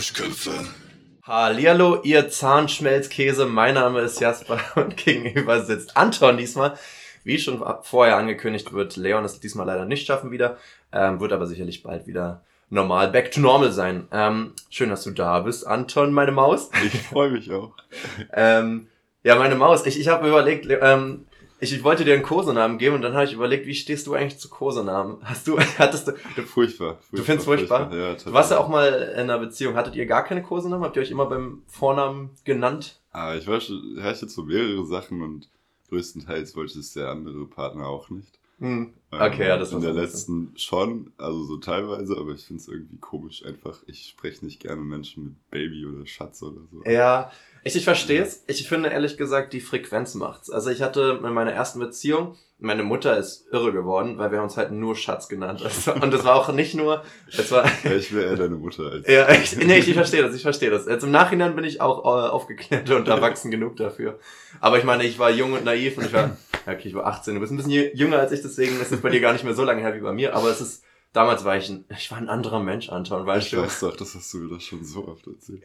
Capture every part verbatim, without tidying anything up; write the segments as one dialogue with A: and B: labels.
A: Arschköpfe.
B: Hallihallo, ihr Zahnschmelzkäse. Mein Name ist Jasper und gegenüber sitzt Anton diesmal. Wie schon vorher angekündigt, wird Leon es diesmal leider nicht schaffen wieder, ähm, wird aber sicherlich bald wieder normal, back to normal sein. Ähm, schön, dass du da bist, Anton, meine Maus.
C: Ich freue mich auch.
B: ähm, ja, meine Maus. Ich, ich habe überlegt, ähm, ich, ich wollte dir einen Kosenamen geben und dann habe ich überlegt, wie stehst du eigentlich zu Kosenamen? Hast du, hattest du... du
C: furchtbar, furchtbar.
B: Du findest furchtbar?
C: furchtbar. Ja,
B: du warst ja auch mal in einer Beziehung. Hattet ihr gar keine Kosenamen? Habt ihr euch immer beim Vornamen genannt?
C: Ah, ich weiß schon, ich hatte so mehrere Sachen und größtenteils wollte es der andere Partner auch nicht.
B: Hm. Okay, ähm, ja, das war
C: in der
B: so
C: letzten schon, also so teilweise, aber ich finde es irgendwie komisch einfach. Ich spreche nicht gerne Menschen mit Baby oder Schatz oder so.
B: Ja, ich, ich verstehe es. Ich finde ehrlich gesagt, die Frequenz macht's. Also ich hatte in meiner ersten Beziehung, meine Mutter ist irre geworden, weil wir uns halt nur Schatz genannt haben. Und das war auch nicht nur, es war...
C: Ja, ich wäre eher deine Mutter als...
B: Ja, ich, nee, ich, ich verstehe das, ich verstehe das. Jetzt im Nachhinein bin ich auch äh, aufgeklärt und erwachsen genug dafür. Aber ich meine, ich war jung und naiv und ich war, ja, okay, ich war achtzehn, du bist ein bisschen jünger als ich, deswegen ist es bei dir gar nicht mehr so lange her wie bei mir, aber es ist, damals war ich ein, ich war ein anderer Mensch, Anton, weißt
C: ich
B: du?
C: Ich weiß doch, das hast du mir doch schon so oft erzählt.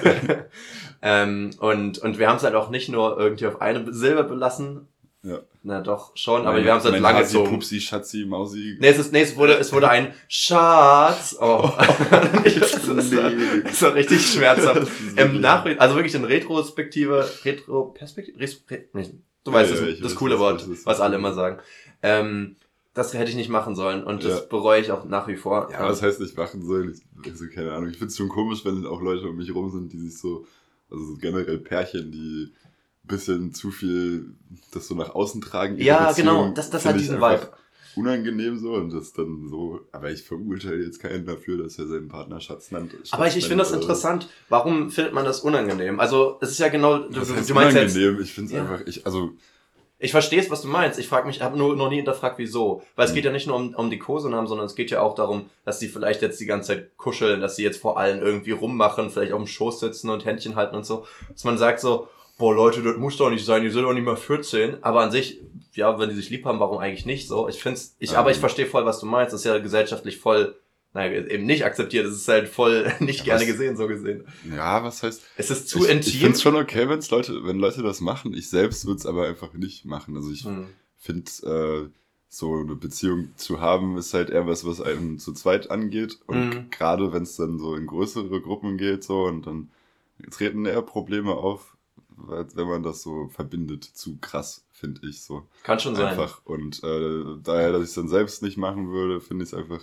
B: ähm, und, und wir haben es halt auch nicht nur irgendwie auf eine Silbe belassen.
C: Ja.
B: Na doch, schon, aber
C: mein,
B: wir haben es halt lange
C: Hasi,
B: so.
C: Pupsi, Schatzi, Mausi.
B: Nee, es ist, nee, es wurde, es wurde ein Schatz. Oh. das, ist, das, war, das war richtig schmerzhaft. Im Nachhinein, also wirklich in Retrospektive, Retro-Perspektive, Re, du weißt, ja, das, ja, das coole weiß, Wort, was, was alle immer sagen. Ähm, das hätte ich nicht machen sollen und das ja. bereue ich auch nach wie vor.
C: Ja, was heißt nicht machen sollen? Ich, also, keine Ahnung. Ich finde es schon komisch, wenn auch Leute um mich rum sind, die sich so, also so generell Pärchen, die bisschen zu viel das so nach außen tragen.
B: Ja, genau, das, das hat diesen Vibe.
C: Unangenehm so und das dann so, aber ich verurteile jetzt keinen dafür, dass er seinen Partner Schatz nennt. Schatz
B: aber ich, ich finde das interessant. Warum findet man das unangenehm? Also, es ist ja genau, du,
C: das heißt
B: du meinst
C: unangenehm,
B: jetzt,
C: ich finde es
B: ja.
C: einfach, ich, also.
B: Ich verstehe es, was du meinst. Ich frage mich, ich habe nur noch nie hinterfragt, wieso. Weil es mhm. geht ja nicht nur um, um die Kosenamen, sondern es geht ja auch darum, dass sie vielleicht jetzt die ganze Zeit kuscheln, dass sie jetzt vor allem irgendwie rummachen, vielleicht auf dem Schoß sitzen und Händchen halten und so. Dass man sagt so, boah Leute, das muss doch nicht sein, die sind doch nicht mal vierzehn. Aber an sich, ja, wenn die sich lieb haben, warum eigentlich nicht so? Ich find's, ich, ja, aber ich verstehe voll, was du meinst. Das ist ja gesellschaftlich voll, naja, eben nicht akzeptiert. Es ist halt voll nicht ja, gerne gesehen, so gesehen.
C: Ja, was heißt?
B: Es ist zu
C: ich,
B: intim.
C: Ich find's schon okay, wenn's Leute, wenn Leute das machen. Ich selbst würde es aber einfach nicht machen. Also ich hm. finde, äh, so eine Beziehung zu haben, ist halt eher was, was einem zu zweit angeht. Und hm. gerade wenn es dann so in größere Gruppen geht, so, und dann treten eher Probleme auf, wenn man das so verbindet, zu krass, finde ich so.
B: Kann schon sein.
C: Einfach. Und äh, daher, dass ich es dann selbst nicht machen würde, finde ich es einfach,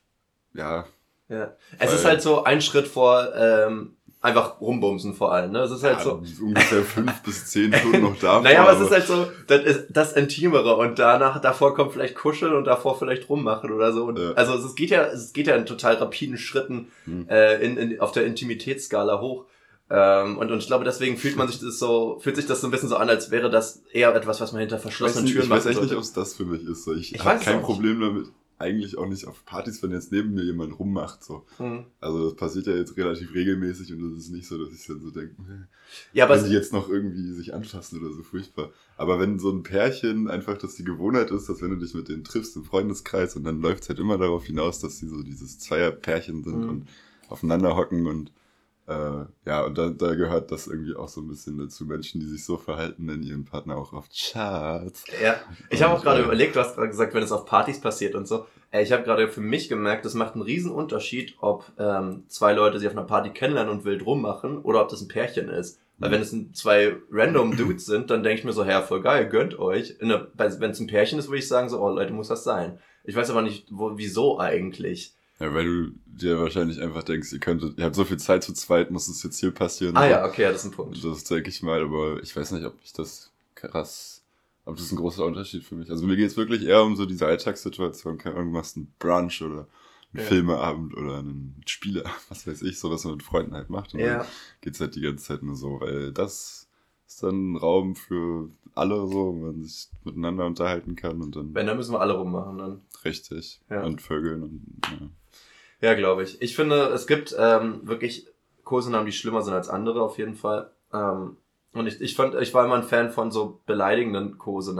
C: ja.
B: Ja. Es ist halt so ein Schritt vor, ähm, einfach rumbumsen vor allem, ne? Es ist halt
C: ja,
B: so.
C: Ungefähr fünf bis zehn Stunden noch davor.
B: Naja, aber es ist halt so, das ist das Intimere und danach, davor kommt vielleicht kuscheln und davor vielleicht rummachen oder so. Und ja. Also es geht ja, es geht ja in total rapiden Schritten, hm. äh, in, in, auf der Intimitätsskala hoch. Ähm, und, und ich glaube, deswegen fühlt man sich das so, fühlt sich das so ein bisschen so an, als wäre das eher etwas, was man hinter verschlossenen Türen macht.
C: Ich weiß echt nicht, ob es das für mich ist. So. Ich, ich habe kein Problem damit, eigentlich auch nicht auf Partys, wenn jetzt neben mir jemand rummacht. So. Mhm. Also das passiert ja jetzt relativ regelmäßig und es ist nicht so, dass ich dann so denke, ja, wenn die jetzt noch irgendwie sich anfassen oder so, furchtbar. Aber wenn so ein Pärchen einfach, dass die Gewohnheit ist, dass wenn du dich mit denen triffst im Freundeskreis und dann läuft es halt immer darauf hinaus, dass sie so dieses Zweierpärchen sind mhm. und aufeinander hocken und Äh, ja, und da, da gehört das irgendwie auch so ein bisschen dazu. Menschen, die sich so verhalten, nennen ihren Partner auch oft Schatz.
B: Ja, ich habe auch gerade äh, überlegt, du hast gerade gesagt, wenn es auf Partys passiert und so. Äh, ich habe gerade für mich gemerkt, das macht einen riesen Unterschied, ob ähm, zwei Leute sich auf einer Party kennenlernen und wild rummachen oder ob das ein Pärchen ist. Weil mhm. wenn es ein, zwei random Dudes sind, dann denke ich mir so, ja, voll geil, gönnt euch. Wenn es ein Pärchen ist, würde ich sagen so, oh Leute, muss das sein. Ich weiß aber nicht, wo, wieso eigentlich.
C: Ja, weil du dir wahrscheinlich einfach denkst, ihr könntet, ihr habt so viel Zeit zu zweit, muss es jetzt hier passieren.
B: Ah so. Ja, okay, das ist ein Punkt.
C: Das denke ich mal, aber ich weiß nicht, ob ich das krass, ob das ein großer Unterschied für mich. Also mir geht es wirklich eher um so diese Alltagssituation, keine Ahnung, du machst einen Brunch oder einen ja. Filmeabend oder einen Spieleabend, was weiß ich, so was man mit Freunden halt macht. Und ja. dann geht's halt die ganze Zeit nur so, weil das ist dann ein Raum für alle so, wo man sich miteinander unterhalten kann und dann...
B: Wenn, dann müssen wir alle rummachen dann.
C: Richtig.
B: Ja.
C: Und Vögeln und... Ja.
B: Ja, glaube ich. Ich finde, es gibt ähm, wirklich Kosenamen, die schlimmer sind als andere, auf jeden Fall. Ähm, und ich, ich fand, ich war immer ein Fan von so beleidigenden Kosenamen.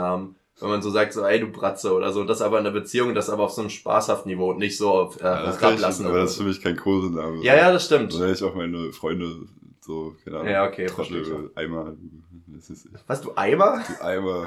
B: Wenn man so sagt, so, ey, du Bratze oder so. Das aber in der Beziehung, das aber auf so einem spaßhaften Niveau und nicht so auf äh,
C: ja, herablassen. Aber das ist für mich kein Kosename.
B: Ja, ja, das stimmt.
C: So nenne ich auch meine Freunde so, keine Ahnung.
B: Ja, okay,
C: Trottel, Eimer.
B: Was, du Eimer?
C: Du Eimer.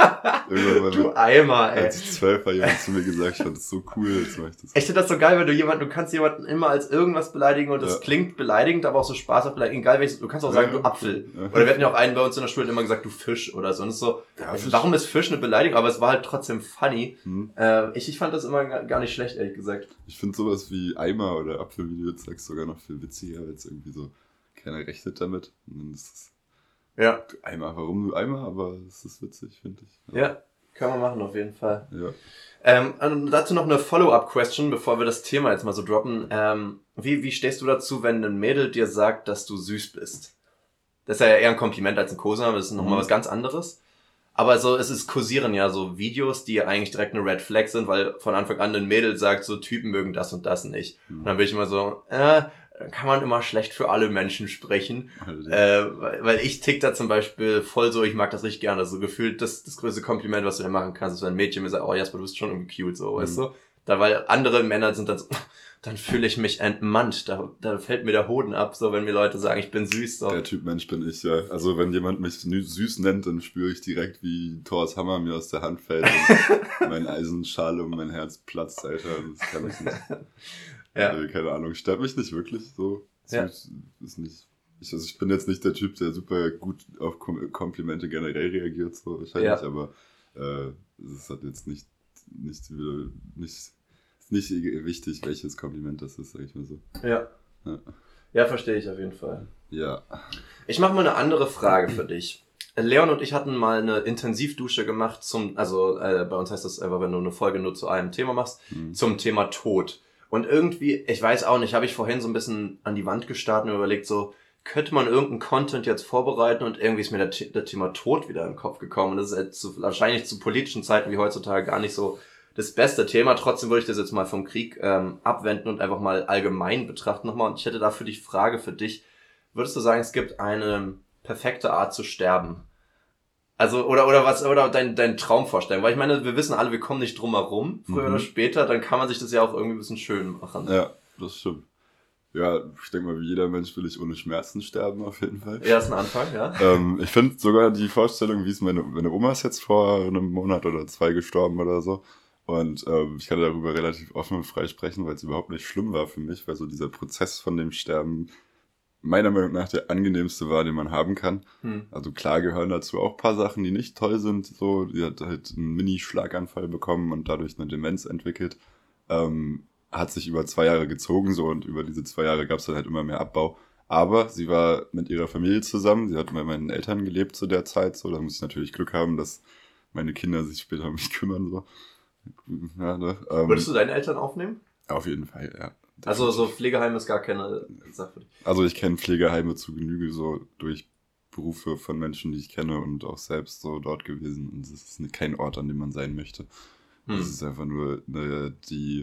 B: Du Eimer, ey.
C: Als ich zwölf war, jemand zu mir gesagt, ich fand das so cool. Jetzt mach ich das.
B: Ich finde das so geil, wenn du jemanden, du kannst jemanden immer als irgendwas beleidigen und das ja. klingt beleidigend, aber auch so spaßhaft beleidigen. Egal welches, du kannst auch sagen, ja, du Apfel. Ja. Oder wir hatten ja auch einen bei uns in der Schule immer gesagt, du Fisch oder so. Und es ist so, ja, warum ist Fisch eine Beleidigung? Aber es war halt trotzdem funny. Hm. Äh, ich, ich fand das immer gar nicht schlecht, ehrlich gesagt.
C: Ich finde sowas wie Eimer oder Apfel, wie du jetzt sagst, sogar noch viel witziger, weil es irgendwie so keiner rechnet damit. Und dann ist es
B: ja.
C: Eimer, warum du Eimer? Aber es ist witzig, finde ich.
B: Ja. ja, kann man machen auf jeden Fall.
C: Ja.
B: Ähm, und dazu noch eine Follow-up-Question, bevor wir das Thema jetzt mal so droppen. Ähm, wie, wie stehst du dazu, wenn ein Mädel dir sagt, dass du süß bist? Das ist ja eher ein Kompliment als ein Kosename, das ist nochmal mhm. was ganz anderes. Aber so, es ist kursieren ja so Videos, die eigentlich direkt eine Red Flag sind, weil von Anfang an ein Mädel sagt, so Typen mögen das und das nicht. Mhm. Und dann bin ich immer so, äh, dann kann man immer schlecht für alle Menschen sprechen. Also, äh, weil ich tick da zum Beispiel voll so, ich mag das richtig gerne. So gefühlt das, das größte Kompliment, was du dir machen kannst, ist, wenn ein Mädchen mir sagt, oh Jasper, du bist schon irgendwie cute, so, mhm. weißt du? Da, weil andere Männer sind dann so, dann fühle ich mich entmannt. Da, da fällt mir der Hoden ab, so, wenn mir Leute sagen, ich bin süß, so.
C: Der Typ Mensch bin ich, ja. Also, wenn jemand mich süß nennt, dann spüre ich direkt, wie Thors Hammer mir aus der Hand fällt und mein Eisenschale um mein Herz platzt, Alter. Das kann ich nicht. Ja. Also, keine Ahnung, stört mich nicht wirklich so. Ja. Ist nicht, ich, also ich bin jetzt nicht der Typ, der super gut auf Kom- Komplimente generell reagiert, so wahrscheinlich, ja. aber äh, es hat jetzt nicht, nicht, nicht, ist nicht wichtig, welches Kompliment das ist, sag ich mal so.
B: Ja. Ja, ja, verstehe ich auf jeden Fall.
C: Ja.
B: Ich mache mal eine andere Frage für dich. Leon und ich hatten mal eine Intensivdusche gemacht zum, also äh, bei uns heißt das einfach, wenn du eine Folge nur zu einem Thema machst, hm. zum Thema Tod. Und irgendwie, ich weiß auch nicht, habe ich vorhin so ein bisschen an die Wand gestarrt und überlegt, so, könnte man irgendeinen Content jetzt vorbereiten und irgendwie ist mir der, der Thema Tod wieder in den Kopf gekommen. Und das ist jetzt zu, wahrscheinlich zu politischen Zeiten wie heutzutage gar nicht so das beste Thema. Trotzdem würde ich das jetzt mal vom Krieg ähm, abwenden und einfach mal allgemein betrachten nochmal. Und ich hätte da für dich Frage für dich. Würdest du sagen, es gibt eine perfekte Art zu sterben? Also, oder, oder was, oder dein, dein Traum vorstellen. Weil ich meine, wir wissen alle, wir kommen nicht drum herum, früher mhm. oder später, dann kann man sich das ja auch irgendwie ein bisschen schön machen.
C: Ja, das stimmt. Ja, ich denke mal, wie jeder Mensch will ich ohne Schmerzen sterben, auf jeden Fall.
B: Ja, ist ein Anfang, ja.
C: ähm, ich finde sogar die Vorstellung, wie es meine, meine Oma ist jetzt vor einem Monat oder zwei gestorben oder so. Und ähm, ich kann darüber relativ offen und frei sprechen, weil es überhaupt nicht schlimm war für mich, weil so dieser Prozess von dem Sterben meiner Meinung nach der angenehmste war, den man haben kann. Hm. Also klar gehören dazu auch ein paar Sachen, die nicht toll sind. So, die hat halt einen Mini-Schlaganfall bekommen und dadurch eine Demenz entwickelt. Ähm, hat sich über zwei Jahre gezogen so und über diese zwei Jahre gab es dann halt immer mehr Abbau. Aber sie war mit ihrer Familie zusammen. Sie hat bei meinen Eltern gelebt zu der Zeit. So, da muss ich natürlich Glück haben, dass meine Kinder sich später um mich kümmern. So. Ja, ne? ähm,
B: Würdest du deine Eltern aufnehmen?
C: Auf jeden Fall, ja.
B: Also so Pflegeheim ist gar keine Sache für dich.
C: Also ich kenne Pflegeheime zu Genüge so durch Berufe von Menschen, die ich kenne und auch selbst so dort gewesen. Und es ist kein Ort, an dem man sein möchte. Hm. Es ist einfach nur eine, die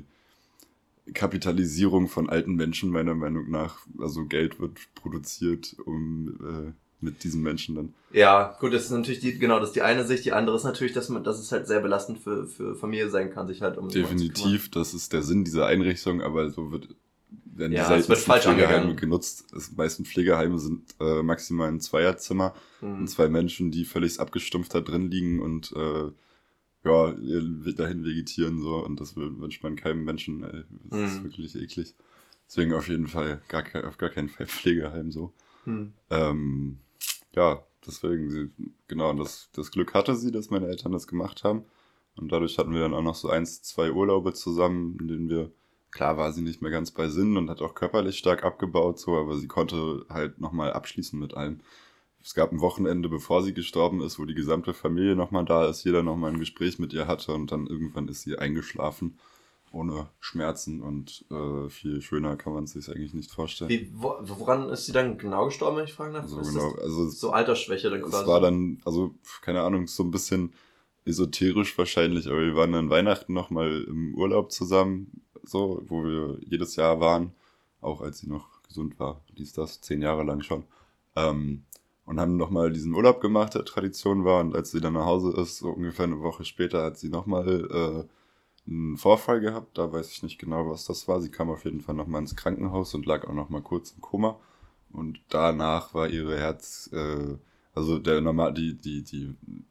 C: Kapitalisierung von alten Menschen meiner Meinung nach. Also Geld wird produziert, um äh, mit diesen Menschen dann.
B: Ja, gut, das ist natürlich die, genau, das ist die eine Sicht. Die andere ist natürlich, dass man, dass es halt sehr belastend für, für Familie sein kann, sich halt um
C: definitiv, das ist der Sinn dieser Einrichtung, aber so wird, werden
B: ja,
C: die seltensten Pflegeheime genutzt. Die meisten Pflegeheime sind äh, maximal ein Zweierzimmer hm. und zwei Menschen, die völlig abgestumpft da drin liegen und äh, ja, dahin vegetieren so und das wünscht man keinem Menschen, ey. Das hm. ist wirklich eklig. Deswegen auf jeden Fall gar kein, auf gar keinen Fall Pflegeheim so. Hm. Ähm, ja, deswegen, sie, genau, das, das Glück hatte sie, dass meine Eltern das gemacht haben. Und dadurch hatten wir dann auch noch so eins, zwei Urlaube zusammen, in denen wir, klar war sie nicht mehr ganz bei Sinn und hat auch körperlich stark abgebaut, so, aber sie konnte halt nochmal abschließen mit allem. Es gab ein Wochenende, bevor sie gestorben ist, wo die gesamte Familie nochmal da ist, jeder nochmal ein Gespräch mit ihr hatte und dann irgendwann ist sie eingeschlafen. Ohne Schmerzen und äh, viel schöner kann man es sich eigentlich nicht vorstellen.
B: Wie, wo, woran ist sie dann genau gestorben, wenn ich fragen darf?
C: So,
B: ist
C: genau, also
B: so Altersschwäche dann quasi?
C: Es war dann, also keine Ahnung, so ein bisschen esoterisch wahrscheinlich, aber wir waren dann Weihnachten nochmal im Urlaub zusammen, so, wo wir jedes Jahr waren, auch als sie noch gesund war, dies, das, zehn Jahre lang schon. Ähm, und haben nochmal diesen Urlaub gemacht, der Tradition war. Und als sie dann nach Hause ist, so ungefähr eine Woche später, hat sie nochmal äh, einen Vorfall gehabt. Da weiß ich nicht genau, was das war. Sie kam auf jeden Fall nochmal ins Krankenhaus und lag auch nochmal kurz im Koma. Und danach war ihre Herz, äh, also der normal, die, die, die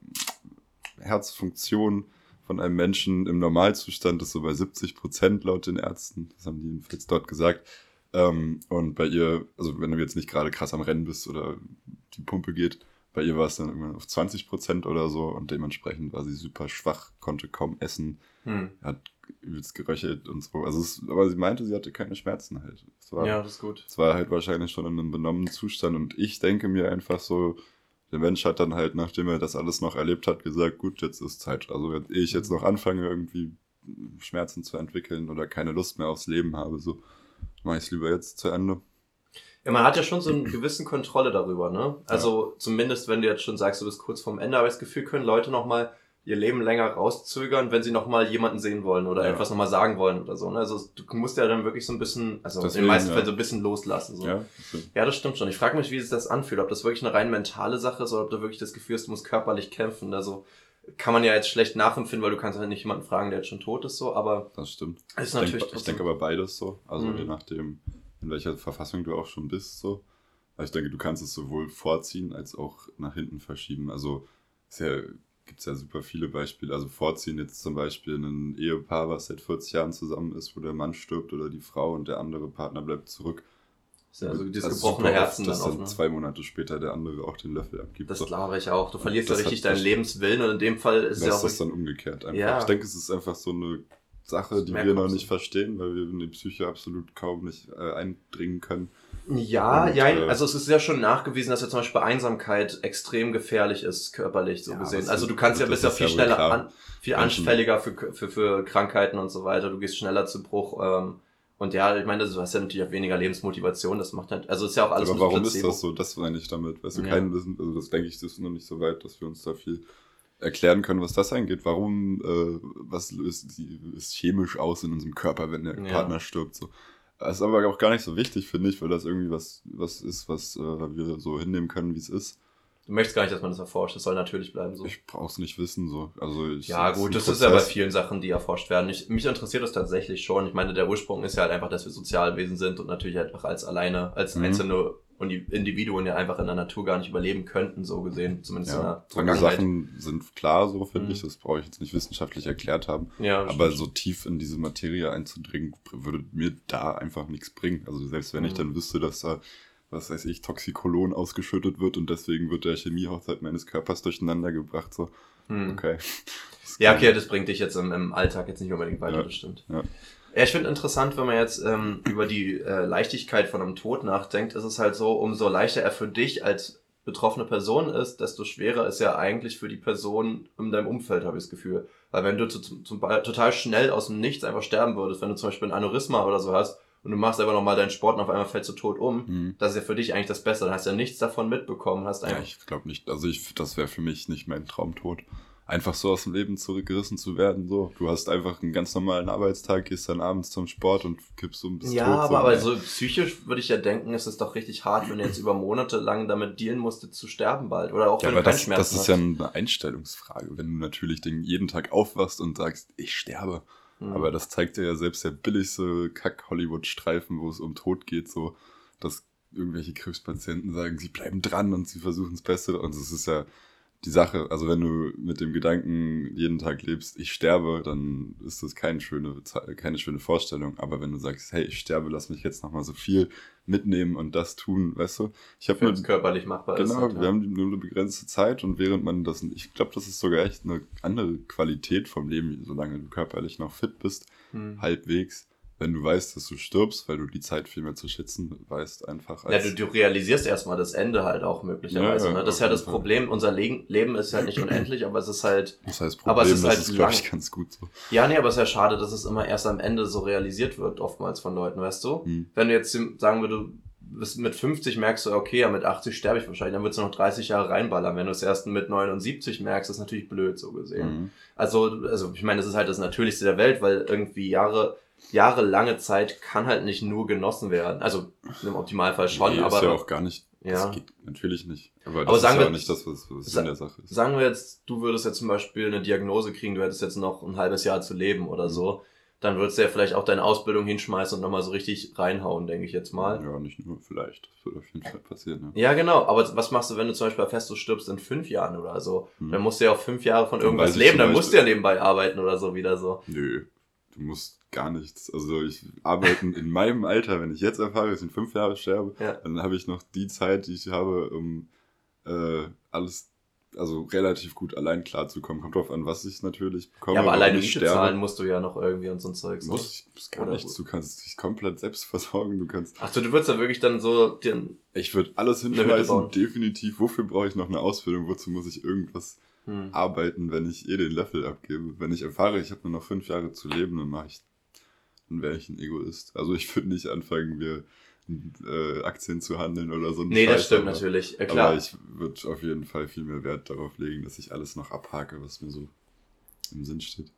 C: Herzfunktion von einem Menschen im Normalzustand ist so bei siebzig Prozent laut den Ärzten. Das haben die jedenfalls dort gesagt. Ähm, und bei ihr, also wenn du jetzt nicht gerade krass am Rennen bist oder die Pumpe geht, bei ihr war es dann irgendwann auf zwanzig Prozent oder so und dementsprechend war sie super schwach, konnte kaum essen, hm. hat übelst geröchelt und so. Also es, aber sie meinte, sie hatte keine Schmerzen halt. Es war,
B: ja, das ist gut.
C: Es war halt wahrscheinlich schon in einem benommenen Zustand und ich denke mir einfach so, der Mensch hat dann halt, nachdem er das alles noch erlebt hat, gesagt, gut, jetzt ist Zeit. Also wenn ich jetzt noch anfange, irgendwie Schmerzen zu entwickeln oder keine Lust mehr aufs Leben habe, so mache ich es lieber jetzt zu Ende.
B: Ja, man hat ja schon so eine gewisse Kontrolle darüber, ne? Also ja. Zumindest, wenn du jetzt schon sagst, du bist kurz vorm Ende, aber das Gefühl, können Leute nochmal ihr Leben länger rauszögern, wenn sie nochmal jemanden sehen wollen oder ja. etwas nochmal sagen wollen oder so, ne? Also du musst ja dann wirklich so ein bisschen, also Deswegen, in den meisten ja. Fällen so ein bisschen loslassen. So. Ja, ja, das stimmt schon. Ich frage mich, wie sich das anfühlt, ob das wirklich eine rein mentale Sache ist oder ob du wirklich das Gefühl hast, du musst körperlich kämpfen. Also kann man ja jetzt schlecht nachempfinden, weil du kannst halt nicht jemanden fragen, der jetzt schon tot ist, so, aber...
C: Das stimmt.
B: Ist
C: ich
B: natürlich
C: denke denk aber beides so, also mhm. je nachdem, in welcher Verfassung du auch schon bist, so. Aber ich denke, du kannst es sowohl vorziehen als auch nach hinten verschieben. Also es ja, gibt es ja super viele Beispiele. Also vorziehen jetzt zum Beispiel ein Ehepaar, was seit vierzig Jahren zusammen ist, wo der Mann stirbt oder die Frau und der andere Partner bleibt zurück.
B: Das ist ja also dieses gebrochene Herzen
C: oft, dass
B: dann auch,
C: dann
B: ne?
C: zwei Monate später der andere auch den Löffel abgibt.
B: Das
C: so.
B: glaube ich auch. Du verlierst ja richtig deinen Lebenswillen und in dem Fall ist es ja auch...
C: Das ist dann umgekehrt einfach. Ja. Ich denke, es ist einfach so eine Sache, die wir noch nicht verstehen, weil wir in die Psyche absolut kaum nicht äh, eindringen können.
B: Ja, und, ja, äh, also es ist ja schon nachgewiesen, dass ja zum Beispiel Einsamkeit extrem gefährlich ist, körperlich so ja, gesehen. Also du kannst ja bist ja viel schneller, an, viel anfälliger für, für, für Krankheiten und so weiter. Du gehst schneller zu Bruch. Ähm, und ja, ich meine, du hast ja natürlich auch weniger Lebensmotivation. Das macht halt, also ist ja auch alles.
C: Aber warum ist das so? Das meine ich damit. Weißt du, ja. kein Wissen, also das denke ich, das ist noch nicht so weit, dass wir uns da viel erklären können, was das angeht. Warum, äh, was löst es chemisch aus in unserem Körper, wenn der ja. Partner stirbt, so. Das ist aber auch gar nicht so wichtig, finde ich, weil das irgendwie was, was ist, was äh, wir so hinnehmen können, wie es ist.
B: Du möchtest gar nicht, dass man das erforscht, das soll natürlich bleiben so.
C: Ich brauch's nicht wissen, so. Also ich,
B: ja gut, das ist ja bei vielen Sachen, die erforscht werden. Ich, mich interessiert das tatsächlich schon. Ich meine, der Ursprung ist ja halt einfach, dass wir Sozialwesen sind und natürlich einfach als alleine, als mhm. einzelne Individuen ja einfach in der Natur gar nicht überleben könnten, so gesehen, zumindest ja, in der
C: Vergangenheit. Sachen sind klar, so finde mhm. ich, das brauche ich jetzt nicht wissenschaftlich erklärt haben, ja, aber stimmt. So tief in diese Materie einzudringen, würde mir da einfach nichts bringen. Also selbst wenn mhm. ich dann wüsste, dass da, was weiß ich, Toxikolon ausgeschüttet wird und deswegen wird der Chemiehaushalt meines Körpers durcheinander gebracht, so, mhm. okay.
B: Ja, okay, das bringt dich jetzt im, im Alltag jetzt nicht unbedingt weiter, ja. das stimmt. Ja. Ja, ich finde interessant, wenn man jetzt ähm, über die äh, Leichtigkeit von einem Tod nachdenkt, ist es halt so, umso leichter er für dich als betroffene Person ist, desto schwerer ist er eigentlich für die Person in deinem Umfeld, habe ich das Gefühl. Weil wenn du zu, zum, zum, total schnell aus dem Nichts einfach sterben würdest, wenn du zum Beispiel ein Aneurysma oder so hast und du machst einfach nochmal deinen Sport und auf einmal fällst du tot um, mhm. das ist ja für dich eigentlich das Beste. Dann hast du ja nichts davon mitbekommen. Hast einfach
C: ja, ich glaube nicht. Also ich, das wäre für mich nicht mein Traumtod. Einfach so aus dem Leben zurückgerissen zu werden, so. Du hast einfach einen ganz normalen Arbeitstag, gehst dann abends zum Sport und kippst so ein bisschen
B: ja,
C: tot.
B: Ja, aber, so, aber so psychisch würde ich ja denken, ist es doch richtig hart, wenn du jetzt über Monate lang damit dealen musst, zu sterben bald. Oder auch
C: ja,
B: wenn
C: aber
B: du
C: das, das ist hast. Ja eine Einstellungsfrage, wenn du natürlich den jeden Tag aufwachst und sagst, ich sterbe. Mhm. Aber das zeigt dir ja selbst der billigste Kack-Hollywood-Streifen, wo es um Tod geht, so, dass irgendwelche Krebspatienten sagen, sie bleiben dran und sie versuchen das Beste. Und es ist ja die Sache, also wenn du mit dem Gedanken jeden Tag lebst, ich sterbe, dann ist das keine schöne, keine schöne Vorstellung. Aber wenn du sagst, hey, ich sterbe, lass mich jetzt nochmal so viel mitnehmen und das tun, weißt du? Ich habe
B: nur körperlich machbar
C: genau,
B: ist. Genau,
C: wir ja. haben nur eine begrenzte Zeit und während man das, ich glaube, das ist sogar echt eine andere Qualität vom Leben, solange du körperlich noch fit bist, hm. halbwegs. Wenn du weißt, dass du stirbst, weil du die Zeit viel mehr zu schätzen weißt, einfach.
B: Als ja, du, du realisierst erstmal das Ende halt auch möglicherweise. Ja, ja, ne? Das ist ja das Problem. Unser Le- Leben ist halt nicht unendlich, aber es ist halt.
C: Das heißt Problem,
B: aber es ist
C: das
B: halt
C: ist, glaube ich, ganz gut so.
B: Ja, nee, aber es ist ja schade, dass es immer erst am Ende so realisiert wird, oftmals von Leuten, weißt du? Hm. Wenn du jetzt sagen würdest, du bist mit fünfzig merkst du, okay, ja, mit achtzig sterbe ich wahrscheinlich, dann würdest du noch dreißig Jahre reinballern. Wenn du es erst mit neunundsiebzig merkst, ist natürlich blöd, so gesehen. Mhm. Also, also, ich meine, das ist halt das Natürlichste der Welt, weil irgendwie Jahre. Jahrelange Zeit kann halt nicht nur genossen werden. Also im Optimalfall schon,
C: nee,
B: aber.
C: Ist ja auch gar nicht Ja. Das geht natürlich nicht. Aber das
B: Aber
C: ist
B: sagen
C: ja
B: wir,
C: auch nicht das, was, was
B: sa-
C: in der Sache ist.
B: Sagen wir jetzt, du würdest jetzt zum Beispiel eine Diagnose kriegen, du hättest jetzt noch ein halbes Jahr zu leben oder so, dann würdest du ja vielleicht auch deine Ausbildung hinschmeißen und nochmal so richtig reinhauen, denke ich jetzt mal.
C: Ja, nicht nur vielleicht. Das wird auf jeden Fall passieren.
B: Ja, ja genau. Aber was machst du, wenn du zum Beispiel erfährst, du stirbst in fünf Jahren oder so? Hm. Dann musst du ja auch fünf Jahre von irgendwas dann leben, dann musst du ja nebenbei arbeiten oder so wieder so.
C: Nö, du musst gar nichts. Also ich arbeite in meinem Alter, wenn ich jetzt erfahre, dass ich in fünf Jahren sterbe, ja. dann habe ich noch die Zeit, die ich habe, um äh, alles also relativ gut allein klarzukommen. Kommt drauf an, was ich natürlich bekomme.
B: Ja, aber alleine Miete zahlen musst du ja noch irgendwie und so ein Zeug.
C: Du musst, musst gar nichts. Du kannst dich komplett selbst versorgen. Du kannst.
B: Ach so, du würdest ja wirklich dann so... Den
C: ich würde alles hinschmeißen, definitiv. Wofür brauche ich noch eine Ausbildung? Wozu muss ich irgendwas hm. arbeiten, wenn ich eh den Löffel abgebe? Wenn ich erfahre, ich habe nur noch fünf Jahre zu leben, dann mache ich, dann wäre ich ein Egoist. Also ich würde nicht anfangen, mir Äh, Aktien zu handeln oder so.
B: Nee, Scheiß, das stimmt aber, natürlich, ja, klar.
C: Aber ich würde auf jeden Fall viel mehr Wert darauf legen, dass ich alles noch abhake, was mir so im Sinn steht.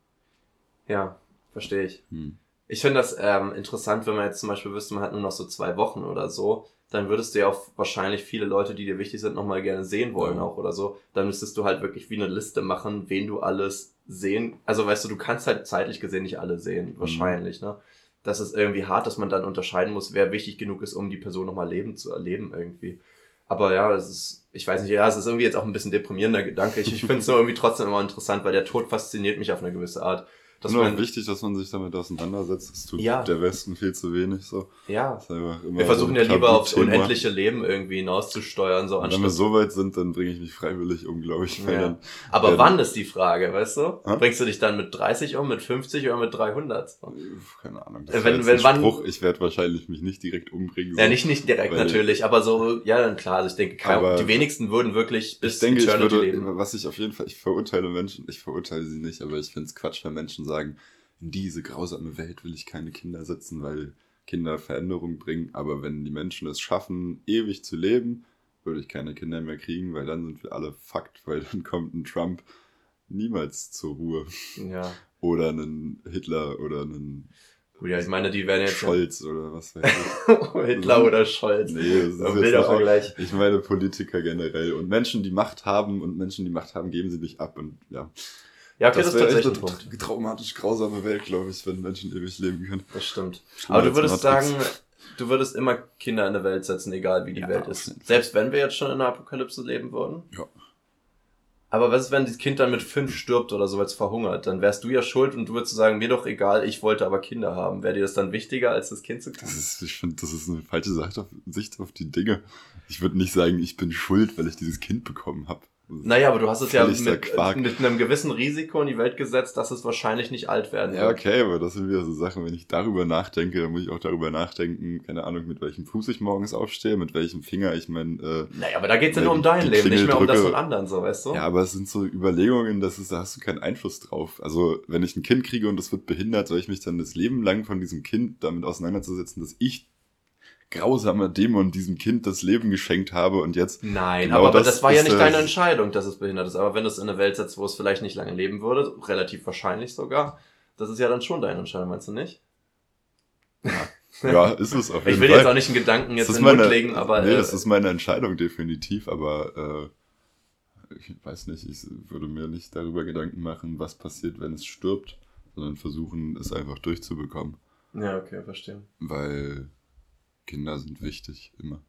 B: Ja, verstehe ich. Hm. Ich finde das ähm, interessant, wenn man jetzt zum Beispiel wüsste, man hat nur noch so zwei Wochen oder so, dann würdest du ja auch wahrscheinlich viele Leute, die dir wichtig sind, nochmal gerne sehen wollen ja. auch oder so. Dann müsstest du halt wirklich wie eine Liste machen, wen du alles sehen, also weißt du, du kannst halt zeitlich gesehen nicht alle sehen, wahrscheinlich, hm. ne? Das ist irgendwie hart, dass man dann unterscheiden muss, wer wichtig genug ist, um die Person nochmal leben zu erleben irgendwie. Aber ja, es ist, ich weiß nicht, ja, es ist irgendwie jetzt auch ein bisschen deprimierender Gedanke. Ich, ich finde es nur irgendwie trotzdem immer interessant, weil der Tod fasziniert mich auf eine gewisse Art.
C: Das ist nur wichtig, dass man sich damit auseinandersetzt. Das tut ja. der Westen viel zu wenig so.
B: Ja.
C: Das ist einfach immer
B: wir versuchen
C: so
B: ja lieber aufs unendliche Leben irgendwie hinauszusteuern. So
C: wenn wir so weit sind, dann bringe ich mich freiwillig um, glaube ich.
B: Ja.
C: Dann,
B: aber wann ist die Frage, weißt du? Ha? Bringst du dich dann mit dreißig um, mit fünfzig oder mit dreihundert?
C: Keine Ahnung. Das
B: wenn, wenn,
C: ein Spruch. Ich werde wahrscheinlich mich nicht direkt umbringen. So.
B: Ja, nicht nicht direkt natürlich, aber so, ja, dann klar. Also ich denke, kaum, die wenigsten würden wirklich bis
C: ich denke, ich würde, leben. Was ich auf jeden Fall, ich verurteile Menschen, ich verurteile sie nicht, aber ich finde es Quatsch, wenn Menschen sagen, in diese grausame Welt will ich keine Kinder setzen, weil Kinder Veränderung bringen. Aber wenn die Menschen es schaffen, ewig zu leben, würde ich keine Kinder mehr kriegen, weil dann sind wir alle fucked, weil dann kommt ein Trump niemals zur Ruhe.
B: Ja.
C: Oder ein Hitler oder ein
B: Gut, ja, ich meine, die werden jetzt...
C: Scholz oder was weiß ich.
B: Hitler oder Scholz.
C: Nee, das ist
B: ein wilder Vergleich.
C: Ich meine Politiker generell. Und Menschen, die Macht haben und Menschen, die Macht haben, geben sie nicht ab. Und ja...
B: Ja, okay, das, das ist tatsächlich
C: ein Punkt. Eine traumatisch grausame Welt, glaube ich, wenn Menschen ewig leben können.
B: Das stimmt. Aber du würdest sagen, du würdest immer Kinder in eine Welt setzen, egal wie die ja, Welt ist. Selbst wenn wir jetzt schon in einer Apokalypse leben würden?
C: Ja.
B: Aber was ist, wenn das Kind dann mit fünf stirbt oder so, weil es verhungert? Dann wärst du ja schuld und du würdest sagen, mir doch egal, ich wollte aber Kinder haben. Wäre dir das dann wichtiger, als das Kind zu kriegen?
C: Das ist, ich finde, das ist eine falsche Sicht auf die Dinge. Ich würde nicht sagen, ich bin schuld, weil ich dieses Kind bekommen habe.
B: Naja, aber du hast es ja mit, mit einem gewissen Risiko in die Welt gesetzt, dass es wahrscheinlich nicht alt werden wird.
C: Ja, okay, aber das sind wieder so Sachen, wenn ich darüber nachdenke, dann muss ich auch darüber nachdenken, keine Ahnung, mit welchem Fuß ich morgens aufstehe, mit welchem Finger ich mein... Äh,
B: naja, aber da geht's ja nur um dein Leben, nicht mehr um das von anderen, so, weißt du?
C: Ja, aber es sind so Überlegungen, das ist, da hast du keinen Einfluss drauf. Also, wenn ich ein Kind kriege und das wird behindert, soll ich mich dann das Leben lang von diesem Kind damit auseinanderzusetzen, dass ich grausamer Dämon diesem Kind das Leben geschenkt habe und jetzt...
B: Nein, genau aber das, das war ja nicht deine Entscheidung, dass es behindert ist. Aber wenn du es in eine Welt setzt, wo es vielleicht nicht lange leben würde, relativ wahrscheinlich sogar, das ist ja dann schon deine Entscheidung, meinst du nicht?
C: Ja, ja ist es auf jeden Fall.
B: Ich will
C: Fall.
B: jetzt auch nicht einen Gedanken jetzt in den Mund legen, aber...
C: Nee, das äh, ist meine Entscheidung definitiv, aber äh, ich weiß nicht, ich würde mir nicht darüber Gedanken machen, was passiert, wenn es stirbt, sondern versuchen, es einfach durchzubekommen.
B: Ja, okay, verstehe.
C: Weil... Kinder sind wichtig, immer.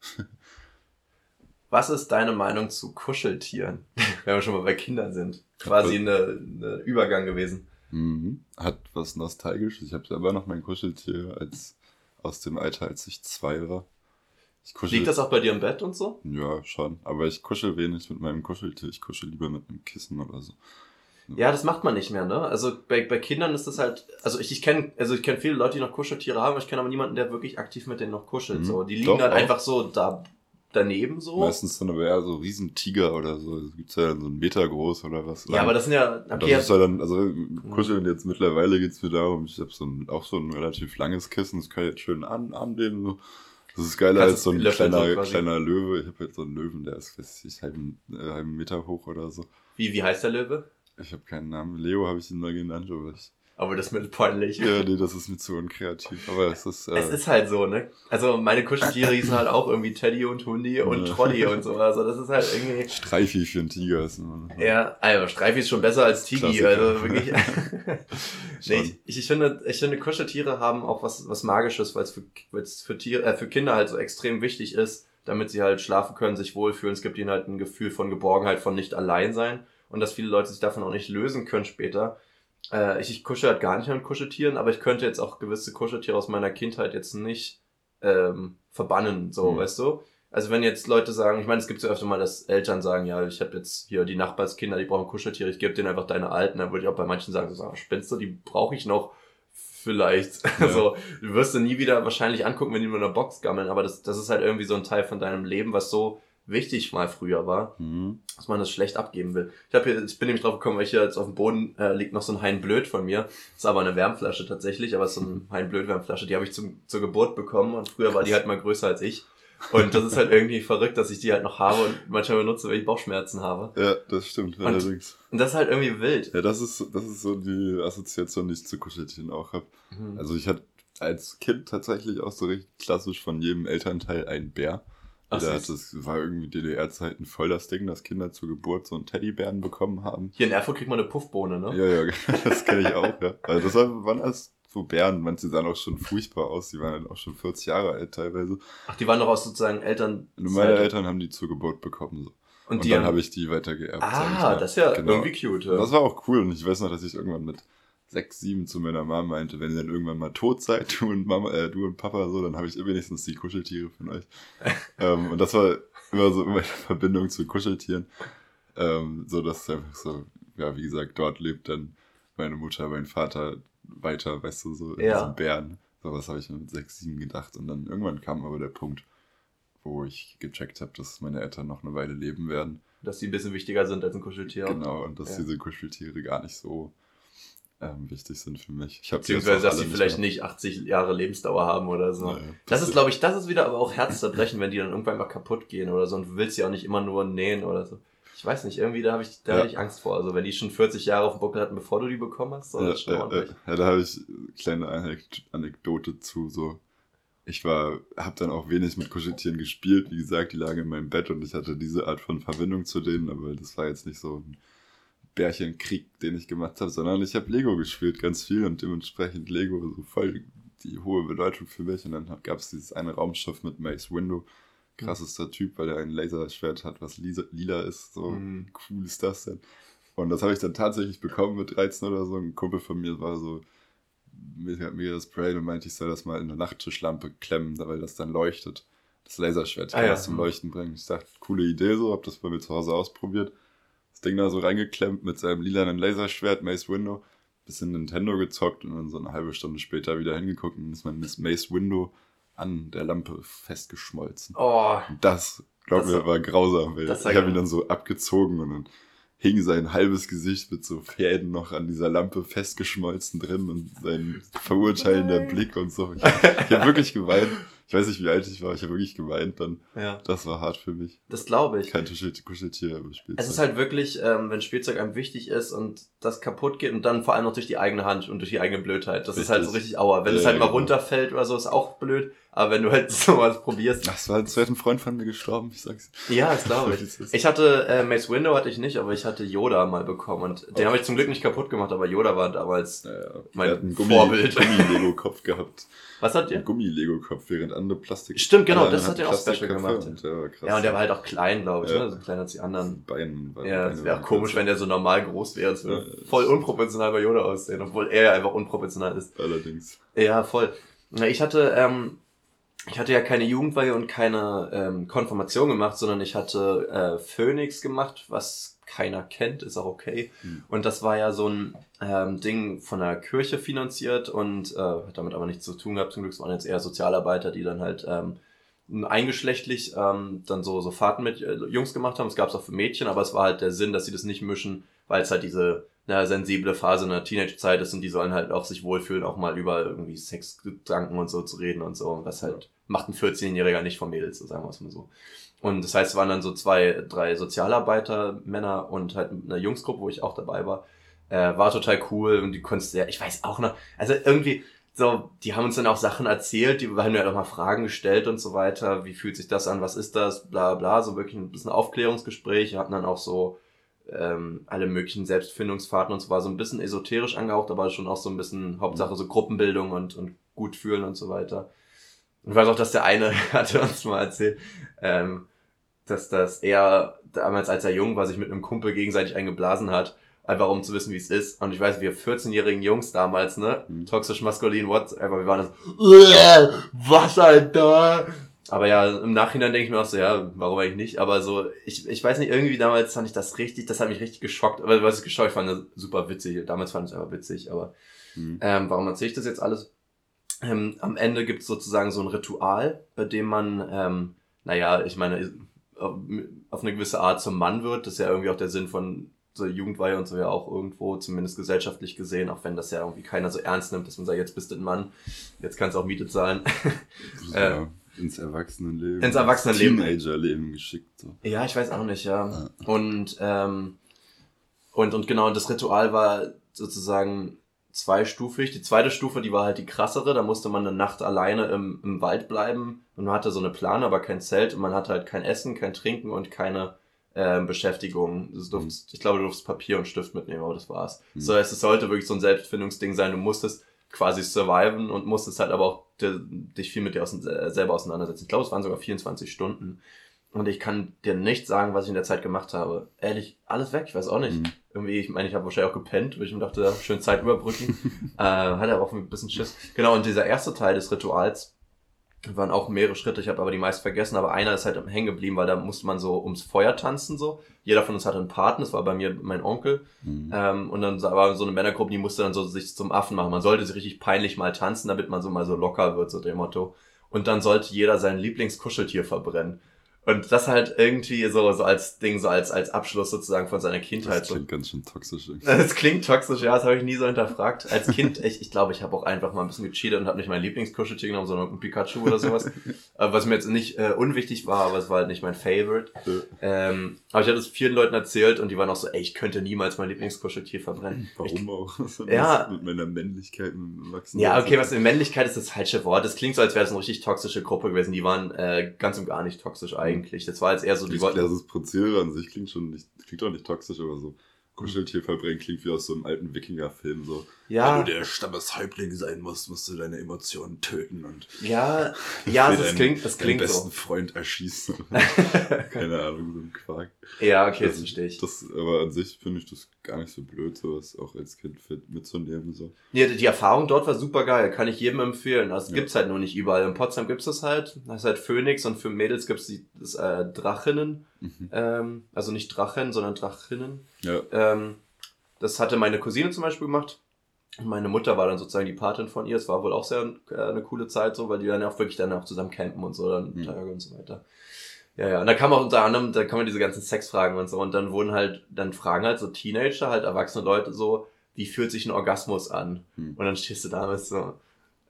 B: Was ist deine Meinung zu Kuscheltieren? Wenn wir schon mal bei Kindern sind. Quasi eine, eine Übergang gewesen.
C: Mhm. Hat was Nostalgisches. Ich habe selber noch mein Kuscheltier als aus dem Alter, als ich zwei war. Ich kuschel,
B: Liegt das auch bei dir im Bett und so?
C: Ja, schon. Aber ich kuschel wenig mit meinem Kuscheltier. Ich kuschel lieber mit einem Kissen oder so.
B: Ja, das macht man nicht mehr, ne? Also bei, bei Kindern ist das halt, also ich, ich kenne also ich kenne viele Leute, die noch Kuscheltiere haben, aber ich kenne aber niemanden, der wirklich aktiv mit denen noch kuschelt. Mhm. So, die liegen Doch, halt auch. einfach so da daneben so.
C: Meistens sind aber eher so Riesentiger oder so. Das gibt's ja dann so einen Meter groß oder was.
B: Ja, aber das sind ja...
C: Okay, das ist ja dann, also kuscheln jetzt mittlerweile geht's mir darum, ich habe so ein, auch so ein relativ langes Kissen, das kann ich jetzt schön an, annehmen. So. Das ist geiler als so ein kleiner, so kleiner Löwe. Ich habe jetzt so einen Löwen, der ist, weiß ich, halben, äh, halben Meter hoch oder so.
B: Wie, wie heißt der Löwe?
C: Ich habe keinen Namen. Leo habe ich ihn mal genannt, aber ich...
B: Aber das ist mir peinlich.
C: Ja, nee, das ist mir zu unkreativ. Aber es ist... Äh,
B: es ist halt so, ne? Also meine Kuscheltiere hießen halt auch irgendwie Teddy und Hundi und ja. Trolli und so. Also das ist halt irgendwie...
C: Streifi für einen Tiger ist man.
B: Ja, also Streifi ist schon besser als Tigi. Klassiker. Also wirklich... nee, ich, ich, finde, ich finde, Kuscheltiere haben auch was, was Magisches, weil es für, weil's für, Tiere, äh, für Kinder halt so extrem wichtig ist, damit sie halt schlafen können, sich wohlfühlen. Es gibt ihnen halt ein Gefühl von Geborgenheit, von nicht allein sein. Und dass viele Leute sich davon auch nicht lösen können später. Äh, ich, ich kuschel halt gar nicht mit Kuscheltieren, aber ich könnte jetzt auch gewisse Kuscheltiere aus meiner Kindheit jetzt nicht ähm, verbannen, so, mhm. weißt du? Also wenn jetzt Leute sagen, ich meine, es gibt so öfter mal, dass Eltern sagen, ja, ich habe jetzt hier die Nachbarskinder, die brauchen Kuscheltiere, ich gebe denen einfach deine alten. Dann würde ich auch bei manchen sagen, so, spinnst du, die brauche ich noch. Vielleicht. Ja. Also, du wirst du nie wieder wahrscheinlich angucken, wenn die nur in einer Box gammeln, aber das, das ist halt irgendwie so ein Teil von deinem Leben, was so wichtig mal früher war, mhm. dass man das schlecht abgeben will. Ich hab hier, ich bin nämlich drauf gekommen, weil hier jetzt auf dem Boden äh, liegt noch so ein Hein Blöd von mir. Ist aber eine Wärmflasche tatsächlich, aber es ist so eine Hein Blöd Wärmflasche, die habe ich zum, zur Geburt bekommen und früher war die halt mal größer als ich. Und das ist halt irgendwie verrückt, dass ich die halt noch habe und manchmal benutze, wenn ich Bauchschmerzen habe.
C: Ja, das stimmt,
B: und,
C: allerdings.
B: Und das ist halt irgendwie wild.
C: Ja, das ist, das ist so die Assoziation, die ich zu Kuscheltieren auch habe. Mhm. Also ich hatte als Kind tatsächlich auch so richtig klassisch von jedem Elternteil einen Bär. Ach, das war irgendwie D D R-Zeiten voll das Ding, dass Kinder zur Geburt so einen Teddybären bekommen haben.
B: Hier in Erfurt kriegt man eine Puffbohne, ne?
C: Ja, ja, das kenne ich auch, ja. Also das waren alles so Bären, manche sahen auch schon furchtbar aus, die waren dann auch schon vierzig Jahre alt teilweise.
B: Ach, die waren doch aus sozusagen Eltern...
C: Meine Eltern haben die zur Geburt bekommen, so. Und, und die dann haben... habe ich die weitergeerbt.
B: Ah, das ist ja genau. Irgendwie cute. Ja.
C: Das war auch cool und ich weiß noch, dass ich irgendwann mit sechs, sieben zu meiner Mama meinte, wenn ihr dann irgendwann mal tot seid, du und Mama, äh, du und Papa, so, dann habe ich wenigstens die Kuscheltiere von euch. ähm, und das war immer so meine Verbindung zu Kuscheltieren. Ähm, so, dass es einfach so, ja, wie gesagt, dort lebt dann meine Mutter, mein Vater weiter, weißt du, so in ja. diesen Bären. So was habe ich mit sechs, sieben gedacht. Und dann irgendwann kam aber der Punkt, wo ich gecheckt habe, dass meine Eltern noch eine Weile leben werden.
B: Dass die ein bisschen wichtiger sind als ein Kuscheltier.
C: Genau, und dass ja. diese Kuscheltiere gar nicht so ähm, wichtig sind für mich. Ich
B: Beziehungsweise, dass sie nicht vielleicht mehr. nicht achtzig Jahre Lebensdauer haben oder so. Naja, das, das ist, glaube ich, das ist wieder aber auch Herzzerbrechen, wenn die dann irgendwann mal kaputt gehen oder so. Und du willst sie auch nicht immer nur nähen oder so. Ich weiß nicht, irgendwie, da habe ich, da ja. hab ich Angst vor. Also wenn die schon vierzig Jahre auf dem Buckel hatten, bevor du die bekommen hast, so,
C: ja,
B: das ist schon
C: ja,
B: ordentlich.
C: Ja, da habe ich eine kleine Anekdote zu, so. Ich war, habe dann auch wenig mit Kuscheltieren gespielt. Wie gesagt, die lagen in meinem Bett und ich hatte diese Art von Verbindung zu denen, aber das war jetzt nicht so ein Bärchenkrieg, den ich gemacht habe, sondern ich habe Lego gespielt, ganz viel und dementsprechend Lego so voll die hohe Bedeutung für mich. Und dann gab es dieses eine Raumschiff mit Mace Windu. Krassester Typ, weil er ein Laserschwert hat, was lila, lila ist. So mhm. cool ist das denn. Und das habe ich dann tatsächlich bekommen mit dreizehn oder so. Ein Kumpel von mir war so mega, mega das Brain und meinte, ich soll das mal in eine Nachttischlampe klemmen, weil das dann leuchtet. Das Laserschwert kann ah, ja. das zum Leuchten bringen. Ich dachte, coole Idee so, habe das bei mir zu Hause ausprobiert. Das Ding da so reingeklemmt mit seinem lilanen Laserschwert, Mace Windu. Bisschen Nintendo gezockt und dann so eine halbe Stunde später wieder hingeguckt und ist mein Mace Windu an der Lampe festgeschmolzen.
B: Oh.
C: Und das, glaub mir, war grausam, weil ich habe ihn dann so abgezogen und dann hing sein halbes Gesicht mit so Fäden noch an dieser Lampe festgeschmolzen drin und sein verurteilender Blick und so. Ich, ich habe wirklich geweint. Ich weiß nicht, wie alt ich war, ich habe wirklich geweint dann.
B: Ja.
C: Das war hart für mich.
B: Das glaube ich.
C: Kein Kuscheltier im Spielzeug.
B: Es ist halt wirklich, ähm, wenn Spielzeug einem wichtig ist und das kaputt geht und dann vor allem noch durch die eigene Hand und durch die eigene Blödheit. Das richtig. Ist halt so richtig aua. Wenn ja, es halt ja, mal genau. runterfällt oder so, ist auch blöd. Aber wenn du halt sowas probierst.
C: Ach, es war jetzt ein Freund von mir gestorben, ich sag's.
B: Ja, das glaube ich. Ich hatte, äh, Mace Windu hatte ich nicht, aber ich hatte Yoda mal bekommen und den oh. habe ich zum Glück nicht kaputt gemacht, aber Yoda war damals ja, ja. mein
C: einen
B: Vorbild.
C: Gummi, Gummi-Lego-Kopf gehabt.
B: Was hat der?
C: Ein Gummi-Lego-Kopf, während andere Plastik...
B: Stimmt, genau, das hat er auch special gemacht.
C: Und der war krass.
B: Ja, und der war halt auch klein, glaube ich, ja. ne? So klein als die anderen.
C: Beinen,
B: ja, es wäre auch komisch, wenn der so normal groß wäre. Es würde ja, voll unproportional bei Yoda aussehen, obwohl er einfach unproportional ist.
C: Allerdings.
B: Ja, voll. Ich hatte, ähm, ich hatte ja keine Jugendweihe und keine ähm, Konfirmation gemacht, sondern ich hatte äh, Phoenix gemacht, was keiner kennt, ist auch okay. Hm. Und das war ja so ein ähm, Ding von der Kirche finanziert und äh, hat damit aber nichts zu tun gehabt. Zum Glück waren jetzt eher Sozialarbeiter, die dann halt ähm, eingeschlechtlich ähm, dann so, so Fahrten mit äh, Jungs gemacht haben. Es gab es auch für Mädchen, aber es war halt der Sinn, dass sie das nicht mischen, weil es halt diese na, sensible Phase in der Teenage-Zeit ist und die sollen halt auch sich wohlfühlen, auch mal über irgendwie Sexgedanken und so zu reden und so. Was halt macht ein vierzehnjähriger nicht von Mädels, so sagen wir es mal so. Und das heißt, es waren dann so zwei, drei Sozialarbeiter, Männer und halt eine Jungsgruppe, wo ich auch dabei war. Äh, war total cool und die konntest ja, ich weiß auch noch, also irgendwie, so, die haben uns dann auch Sachen erzählt, die haben mir halt auch mal Fragen gestellt und so weiter, wie fühlt sich das an, was ist das, bla bla, so wirklich ein bisschen Aufklärungsgespräch, hatten dann auch so ähm, alle möglichen Selbstfindungsfahrten und so, war so ein bisschen esoterisch angehaucht, aber schon auch so ein bisschen Hauptsache so Gruppenbildung und, und gut fühlen und so weiter. Und ich weiß auch, dass der eine hatte uns mal erzählt, ähm, dass das er damals, als er jung war, sich mit einem Kumpel gegenseitig eingeblasen hat, einfach um zu wissen, wie es ist. Und ich weiß, wir vierzehnjährigen Jungs damals, ne, mhm. toxisch maskulin, whatever, wir waren so, was, Alter? Aber ja, im Nachhinein denke ich mir auch so, ja, warum eigentlich nicht? Aber so, ich ich weiß nicht, irgendwie damals fand ich das richtig, das hat mich richtig geschockt. Aber was ich geschockt, ich fand das super witzig. Damals fand ich es einfach witzig, aber mhm. ähm, warum erzähle ich das jetzt alles? Ähm, am Ende gibt es sozusagen so ein Ritual, bei dem man, ähm, naja, ich meine, auf eine gewisse Art zum Mann wird. Das ist ja irgendwie auch der Sinn von so Jugendweihe und so ja auch irgendwo, zumindest gesellschaftlich gesehen, auch wenn das ja irgendwie keiner so ernst nimmt, dass man sagt, jetzt bist du ein Mann, jetzt kannst du auch Miete zahlen.
C: Ja, äh, ins Erwachsenenleben.
B: Ins Erwachsenenleben.
C: Teenagerleben geschickt. So.
B: Ja, ich weiß auch nicht, ja. ja. Und, ähm, und, und genau, das Ritual war sozusagen zweistufig. Die zweite Stufe, die war halt die krassere, da musste man eine Nacht alleine im, im Wald bleiben und man hatte so eine Plane, aber kein Zelt und man hatte halt kein Essen, kein Trinken und keine äh, Beschäftigung. Du durftest, mhm. Ich glaube, du durftest Papier und Stift mitnehmen, aber das war's. Mhm. So heißt, es sollte wirklich so ein Selbstfindungsding sein, du musstest quasi surviven und musstest halt aber auch de, dich viel mit dir ausein, äh, selber auseinandersetzen. Ich glaube, es waren sogar vierundzwanzig Stunden. Und ich kann dir nicht sagen, was ich in der Zeit gemacht habe. Ehrlich, alles weg, ich weiß auch nicht. Mhm. Irgendwie, ich meine, ich habe wahrscheinlich auch gepennt, weil ich mir dachte, schön Zeit überbrücken. äh, hatte aber auch ein bisschen Schiss. Genau, und dieser erste Teil des Rituals waren auch mehrere Schritte, ich habe aber die meist vergessen, aber einer ist halt hängen geblieben, weil da musste man so ums Feuer tanzen, so. Jeder von uns hatte einen Paten, das war bei mir mein Onkel. Mhm. Ähm, und dann war so eine Männergruppe, die musste dann so sich zum Affen machen. Man sollte sich richtig peinlich mal tanzen, damit man so mal so locker wird, so dem Motto. Und dann sollte jeder sein Lieblingskuscheltier verbrennen. Und das halt irgendwie so, so als Ding, so als, als Abschluss sozusagen von seiner Kindheit.
C: Das klingt so. Ganz schön toxisch. Irgendwie.
B: Das klingt toxisch, ja, das habe ich nie so hinterfragt. Als Kind, ich, ich glaube, ich habe auch einfach mal ein bisschen gecheatet und habe nicht mein Lieblingskuscheltier genommen, sondern ein Pikachu oder sowas. Was mir jetzt nicht äh, unwichtig war, aber es war halt nicht mein Favorite. Ja. Ähm, aber ich hatte es vielen Leuten erzählt und die waren auch so, ey, ich könnte niemals mein Lieblingskuscheltier verbrennen.
C: Warum
B: ich,
C: auch? Was
B: ja.
C: Mit meiner Männlichkeit wachsen.
B: Ja, okay, was in Männlichkeit ist das falsche Wort. Das klingt so, als wäre es eine richtig toxische Gruppe gewesen. Die waren äh, ganz und gar nicht toxisch eigentlich. Das war jetzt eher so, die wollten.
C: Das Prozedere an sich klingt schon nicht, klingt auch nicht toxisch, aber so Kuscheltier verbrennen klingt wie aus so einem alten Wikinger-Film, so.
B: Ja.
C: Wenn du der Stammeshäuptling sein musst, musst du deine Emotionen töten und.
B: Ja, ja, das klingt, das klingt
C: so.
B: so.
C: besten Freund erschießen. Keine Ahnung, so ein Quark.
B: Ja, okay, das,
C: das
B: verstehe ich.
C: Das, aber an sich finde ich das gar nicht so blöd, sowas auch als Kind mitzunehmen, so.
B: Ja, die Erfahrung dort war super geil, kann ich jedem empfehlen. Also, ja. Gibt's halt nur nicht überall. In Potsdam gibt's das halt. Das ist halt Phoenix und für Mädels gibt's die, das, äh, Drachinnen. Mhm. Ähm, also nicht Drachen, sondern Drachinnen.
C: Ja.
B: Ähm, das hatte meine Cousine zum Beispiel gemacht. Meine Mutter war dann sozusagen die Patin von ihr. Es war wohl auch sehr äh, eine coole Zeit so, weil die dann auch wirklich dann auch zusammen campen und so, dann mhm. Tage und so weiter. Ja, ja. Und da kam auch unter anderem, da kamen diese ganzen Sexfragen und so. Und dann wurden halt, dann fragen halt so Teenager, halt erwachsene Leute so, wie fühlt sich ein Orgasmus an? Mhm. Und dann stehst du da und bist so,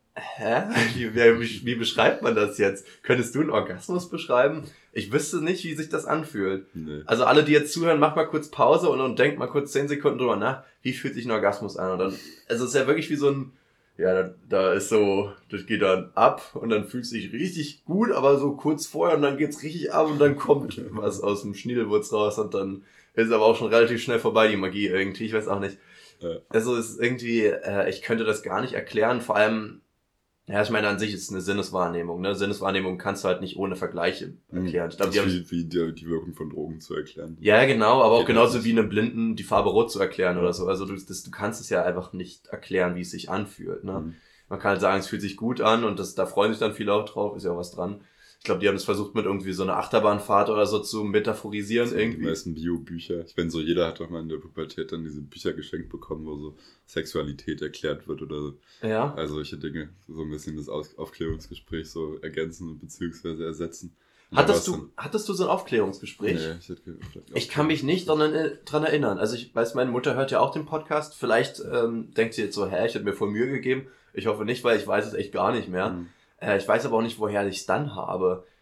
B: hä? Wie, wie, wie beschreibt man das jetzt? Könntest du einen Orgasmus beschreiben? Ich wüsste nicht, wie sich das anfühlt. Nee. Also alle, die jetzt zuhören, macht mal kurz Pause und, und denkt mal kurz zehn Sekunden drüber nach, wie fühlt sich ein Orgasmus an? Und dann, also es ist ja wirklich wie so ein, ja, da, da ist so, das geht dann ab und dann fühlt es sich richtig gut, aber so kurz vorher und dann geht's richtig ab und dann kommt was aus dem Schniedelwurz raus und dann ist aber auch schon relativ schnell vorbei, die Magie irgendwie, ich weiß auch nicht. Ja. Also es ist irgendwie, äh, ich könnte das gar nicht erklären, vor allem, ja, ich meine, an sich ist es eine Sinneswahrnehmung, ne? Sinneswahrnehmung kannst du halt nicht ohne Vergleiche erklären. Ich glaub,
C: das
B: die
C: ist
B: haben,
C: wie, wie die, die Wirkung von Drogen zu erklären.
B: Ja, genau, aber auch genauso wie einem Blinden die Farbe rot zu erklären oder so. Also du, das, du kannst es ja einfach nicht erklären, wie es sich anfühlt, ne? Mhm. Man kann halt sagen, es fühlt sich gut an und das, da freuen sich dann viele auch drauf, ist ja auch was dran. Ich glaube, die haben es versucht, mit irgendwie so einer Achterbahnfahrt oder so zu metaphorisieren. Irgendwie.
C: Die meisten Bio-Bücher. Ich meine, so jeder hat doch mal in der Pubertät dann diese Bücher geschenkt bekommen, wo so Sexualität erklärt wird oder so.
B: Ja.
C: Also solche Dinge. So ein bisschen das Aufklärungsgespräch so ergänzen bzw. ersetzen.
B: Hattest du, hattest du so ein Aufklärungsgespräch? Nee, ich, hätte ich kann mich nicht dran, dran erinnern. Also ich weiß, meine Mutter hört ja auch den Podcast. Vielleicht ähm, denkt sie jetzt so, hä, ich hätte mir voll Mühe gegeben. Ich hoffe nicht, weil ich weiß es echt gar nicht mehr. Mhm. Ich weiß aber auch nicht, woher ich es dann habe.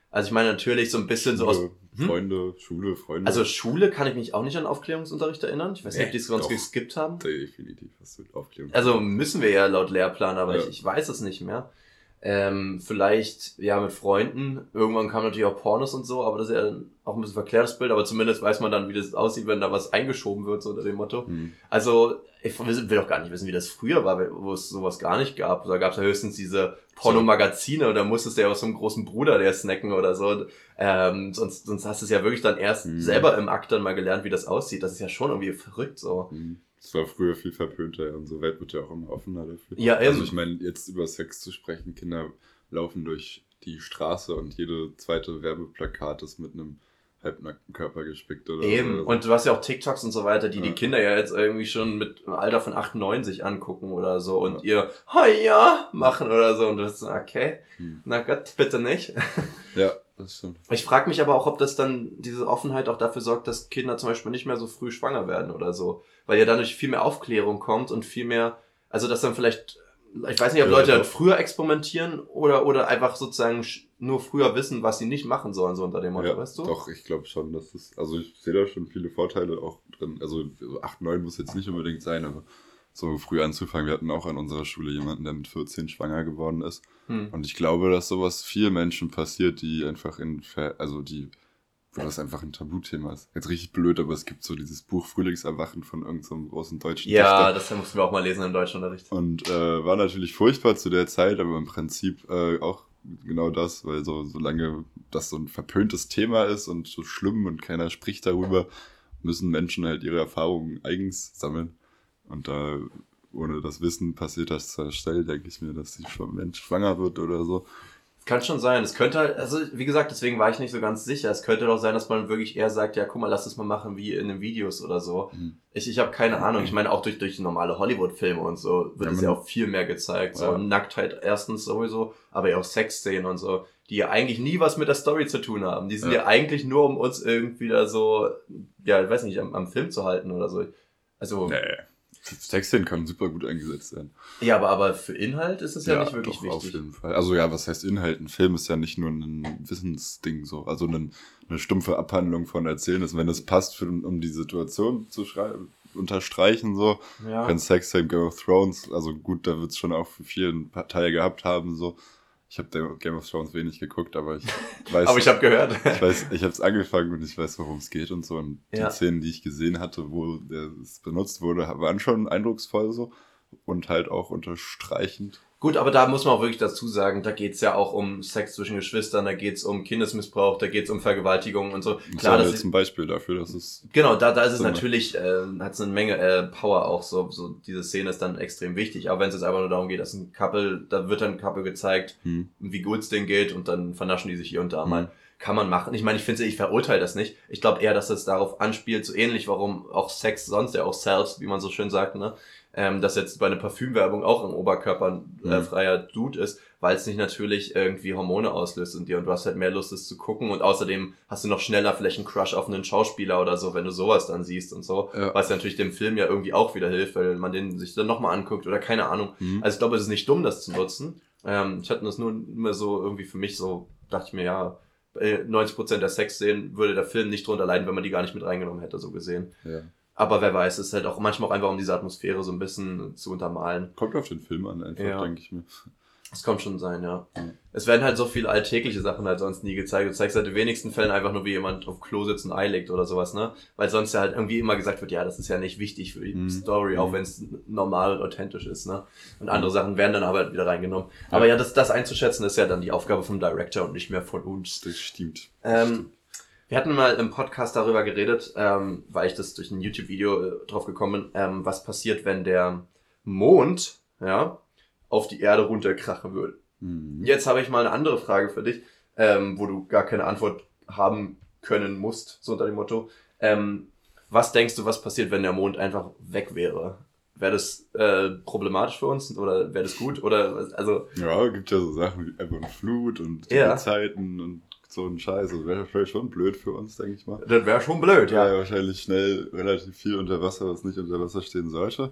B: Also ich meine natürlich so ein bisschen
C: Schule,
B: so aus...
C: Hm? Freunde, Schule, Freunde.
B: Also Schule kann ich mich auch nicht an Aufklärungsunterricht erinnern. Ich weiß nicht,
C: nee,
B: ob die es sonst geskippt haben.
C: Definitiv hast du Aufklärung.
B: Also müssen wir ja laut Lehrplan, aber
C: ja.
B: ich, ich weiß es nicht mehr. Ähm, vielleicht, ja, mit Freunden. Irgendwann kamen natürlich auch Pornos und so, aber das ist ja auch ein bisschen verklärtes Bild, aber zumindest weiß man dann, wie das aussieht, wenn da was eingeschoben wird, so unter dem Motto.
C: Hm.
B: Also, ich will auch gar nicht wissen, wie das früher war, wo es sowas gar nicht gab. Da gab es ja höchstens diese Pornomagazine und da musstest du ja aus so einem großen Bruder der snacken oder so. Ähm, sonst, sonst hast du es ja wirklich dann erst hm. selber im Akt dann mal gelernt, wie das aussieht. Das ist ja schon irgendwie verrückt so.
C: Hm. Es war früher viel verpönter und so weit wird ja auch immer offener dafür.
B: Ja, eben.
C: Also ich meine, jetzt über Sex zu sprechen, Kinder laufen durch die Straße und jede zweite Werbeplakat ist mit einem halbnackten Körper gespickt oder
B: eben.
C: so.
B: Und du hast ja auch TikToks und so weiter, die ja. die Kinder ja jetzt irgendwie schon mit einem Alter von acht, neun sich angucken oder so und ja. ihr Hiya machen oder so und du bist so, okay, hm. na Gott, bitte nicht.
C: Ja, das stimmt.
B: Ich frage mich aber auch, ob das dann, diese Offenheit auch dafür sorgt, dass Kinder zum Beispiel nicht mehr so früh schwanger werden oder so. Weil ja dadurch viel mehr Aufklärung kommt und viel mehr, also dass dann vielleicht, ich weiß nicht, ob ja, Leute halt früher experimentieren oder oder einfach sozusagen nur früher wissen, was sie nicht machen sollen, so unter dem Motto,
C: ja,
B: weißt du?
C: Doch, ich glaube schon, dass das, also ich sehe da schon viele Vorteile auch drin. Also acht, neun muss jetzt nicht unbedingt sein, aber so früh anzufangen. Wir hatten auch an unserer Schule jemanden, der mit vierzehn schwanger geworden ist. Hm. Und ich glaube, dass sowas vielen Menschen passiert, die einfach in, also die, wo das einfach ein Tabuthema ist. Jetzt richtig blöd, aber es gibt so dieses Buch Frühlingserwachen von irgendeinem so großen deutschen
B: Ja,
C: Dichter.
B: das mussten wir auch mal lesen im Deutschunterricht.
C: Und äh, war natürlich furchtbar zu der Zeit, aber im Prinzip äh, auch genau das, weil so solange das so ein verpöntes Thema ist und so schlimm und keiner spricht darüber, müssen Menschen halt ihre Erfahrungen eigens sammeln. Und da, äh, ohne das Wissen, passiert das zur Stelle, denke ich mir, dass die Mensch schwanger wird oder so.
B: Kann schon sein. Es könnte halt, also wie gesagt, deswegen war ich nicht so ganz sicher. Es könnte doch sein, dass man wirklich eher sagt, ja, guck mal, lass das mal machen wie in den Videos oder so. Mhm. Ich, ich habe keine Ahnung. Ich meine, auch durch durch normale Hollywood-Filme und so wird es ja, ja auch viel mehr gezeigt. So ja. Nacktheit erstens sowieso, aber ja auch Sexszenen und so, die ja eigentlich nie was mit der Story zu tun haben. Die sind ja, ja eigentlich nur, um uns irgendwie da so, ja, ich weiß nicht, am, am Film zu halten oder so. Also...
C: Nee. Sexszenen können super gut eingesetzt werden.
B: Ja, aber, aber für Inhalt ist es ja, ja nicht wirklich
C: doch,
B: wichtig.
C: Auf jeden Fall. Also ja, was heißt Inhalt? Ein Film ist ja nicht nur ein Wissensding so, also eine, eine stumpfe Abhandlung von Erzählnissen. Wenn es passt, für, um die Situation zu schreiben, unterstreichen so, ja. Wenn Sexszenen, Game of Thrones, also gut, da wird es schon auch für vielen Teil gehabt haben so. Ich habe Game of Thrones wenig geguckt, aber ich weiß...
B: aber ich habe gehört.
C: ich weiß, ich habe es angefangen und ich weiß, worum es geht und so. Und ja. die Szenen, die ich gesehen hatte, wo es benutzt wurde, waren schon eindrucksvoll so und halt auch unterstreichend.
B: Gut, aber da muss man auch wirklich dazu sagen, da geht's ja auch um Sex zwischen Geschwistern, da geht's um Kindesmissbrauch, da geht's um Vergewaltigung und so.
C: Das Klar, das ist ein Beispiel dafür, dass es...
B: Genau, da da ist es natürlich, äh, hat es eine Menge äh, Power auch, so so diese Szene ist dann extrem wichtig, aber wenn es jetzt einfach nur darum geht, dass ein Couple, da wird dann ein Couple gezeigt, hm. wie gut es denen geht und dann vernaschen die sich hier und da hm. mal. Kann man machen. Ich meine, ich finde, ich verurteile das nicht. Ich glaube eher, dass es darauf anspielt, so ähnlich, warum auch Sex sonst ja auch Sells, wie man so schön sagt, ne? Ähm, dass jetzt bei einer Parfümwerbung auch ein oberkörperfreier äh, Dude ist, weil es nicht natürlich irgendwie Hormone auslöst in dir und du hast halt mehr Lust, es zu gucken und außerdem hast du noch schneller vielleicht einen Crush auf einen Schauspieler oder so, wenn du sowas dann siehst und so, ja. was natürlich dem Film ja irgendwie auch wieder hilft, weil man den sich dann nochmal anguckt oder keine Ahnung. Mhm. Also ich glaube, es ist nicht dumm, das zu nutzen. Ähm, ich hatte das nur immer so irgendwie für mich so, dachte ich mir, ja, neunzig Prozent der Sexszenen würde der Film nicht drunter leiden, wenn man die gar nicht mit reingenommen hätte, so gesehen. Ja. Aber wer weiß, es ist halt auch manchmal auch einfach, um diese Atmosphäre so ein bisschen zu untermalen.
C: Kommt auf den Film an, einfach, ja. denke ich mir.
B: Das kommt schon sein, ja. Mhm. Es werden halt so viele alltägliche Sachen halt sonst nie gezeigt. Du zeigst halt in den wenigsten Fällen einfach nur, wie jemand auf Klo sitzt und Ei legt oder sowas, ne? Weil sonst ja halt irgendwie immer gesagt wird, ja, das ist ja nicht wichtig für die mhm. Story, mhm. auch wenn es normal und authentisch ist, ne? Und andere mhm. Sachen werden dann aber halt wieder reingenommen. Ja. Aber ja, das, das einzuschätzen, ist ja dann die Aufgabe vom Director und nicht mehr von uns.
C: Das stimmt.
B: Ähm,
C: das stimmt.
B: Wir hatten mal im Podcast darüber geredet, ähm, weil ich das durch ein YouTube-Video äh, drauf gekommen bin, ähm, was passiert, wenn der Mond, ja, auf die Erde runterkrachen würde. Mhm. Jetzt habe ich mal eine andere Frage für dich, ähm, wo du gar keine Antwort haben können musst, so unter dem Motto. Ähm, was denkst du, was passiert, wenn der Mond einfach weg wäre? Wäre das äh, problematisch für uns oder wäre das gut? Oder also
C: ja, gibt ja so Sachen wie einfach eine Flut und
B: ja.
C: Zeiten und so ein Scheiß. Das wäre vielleicht schon blöd für uns, denke ich mal.
B: Das wäre schon blöd, ja.
C: Ja, wahrscheinlich schnell relativ viel unter Wasser, was nicht unter Wasser stehen sollte.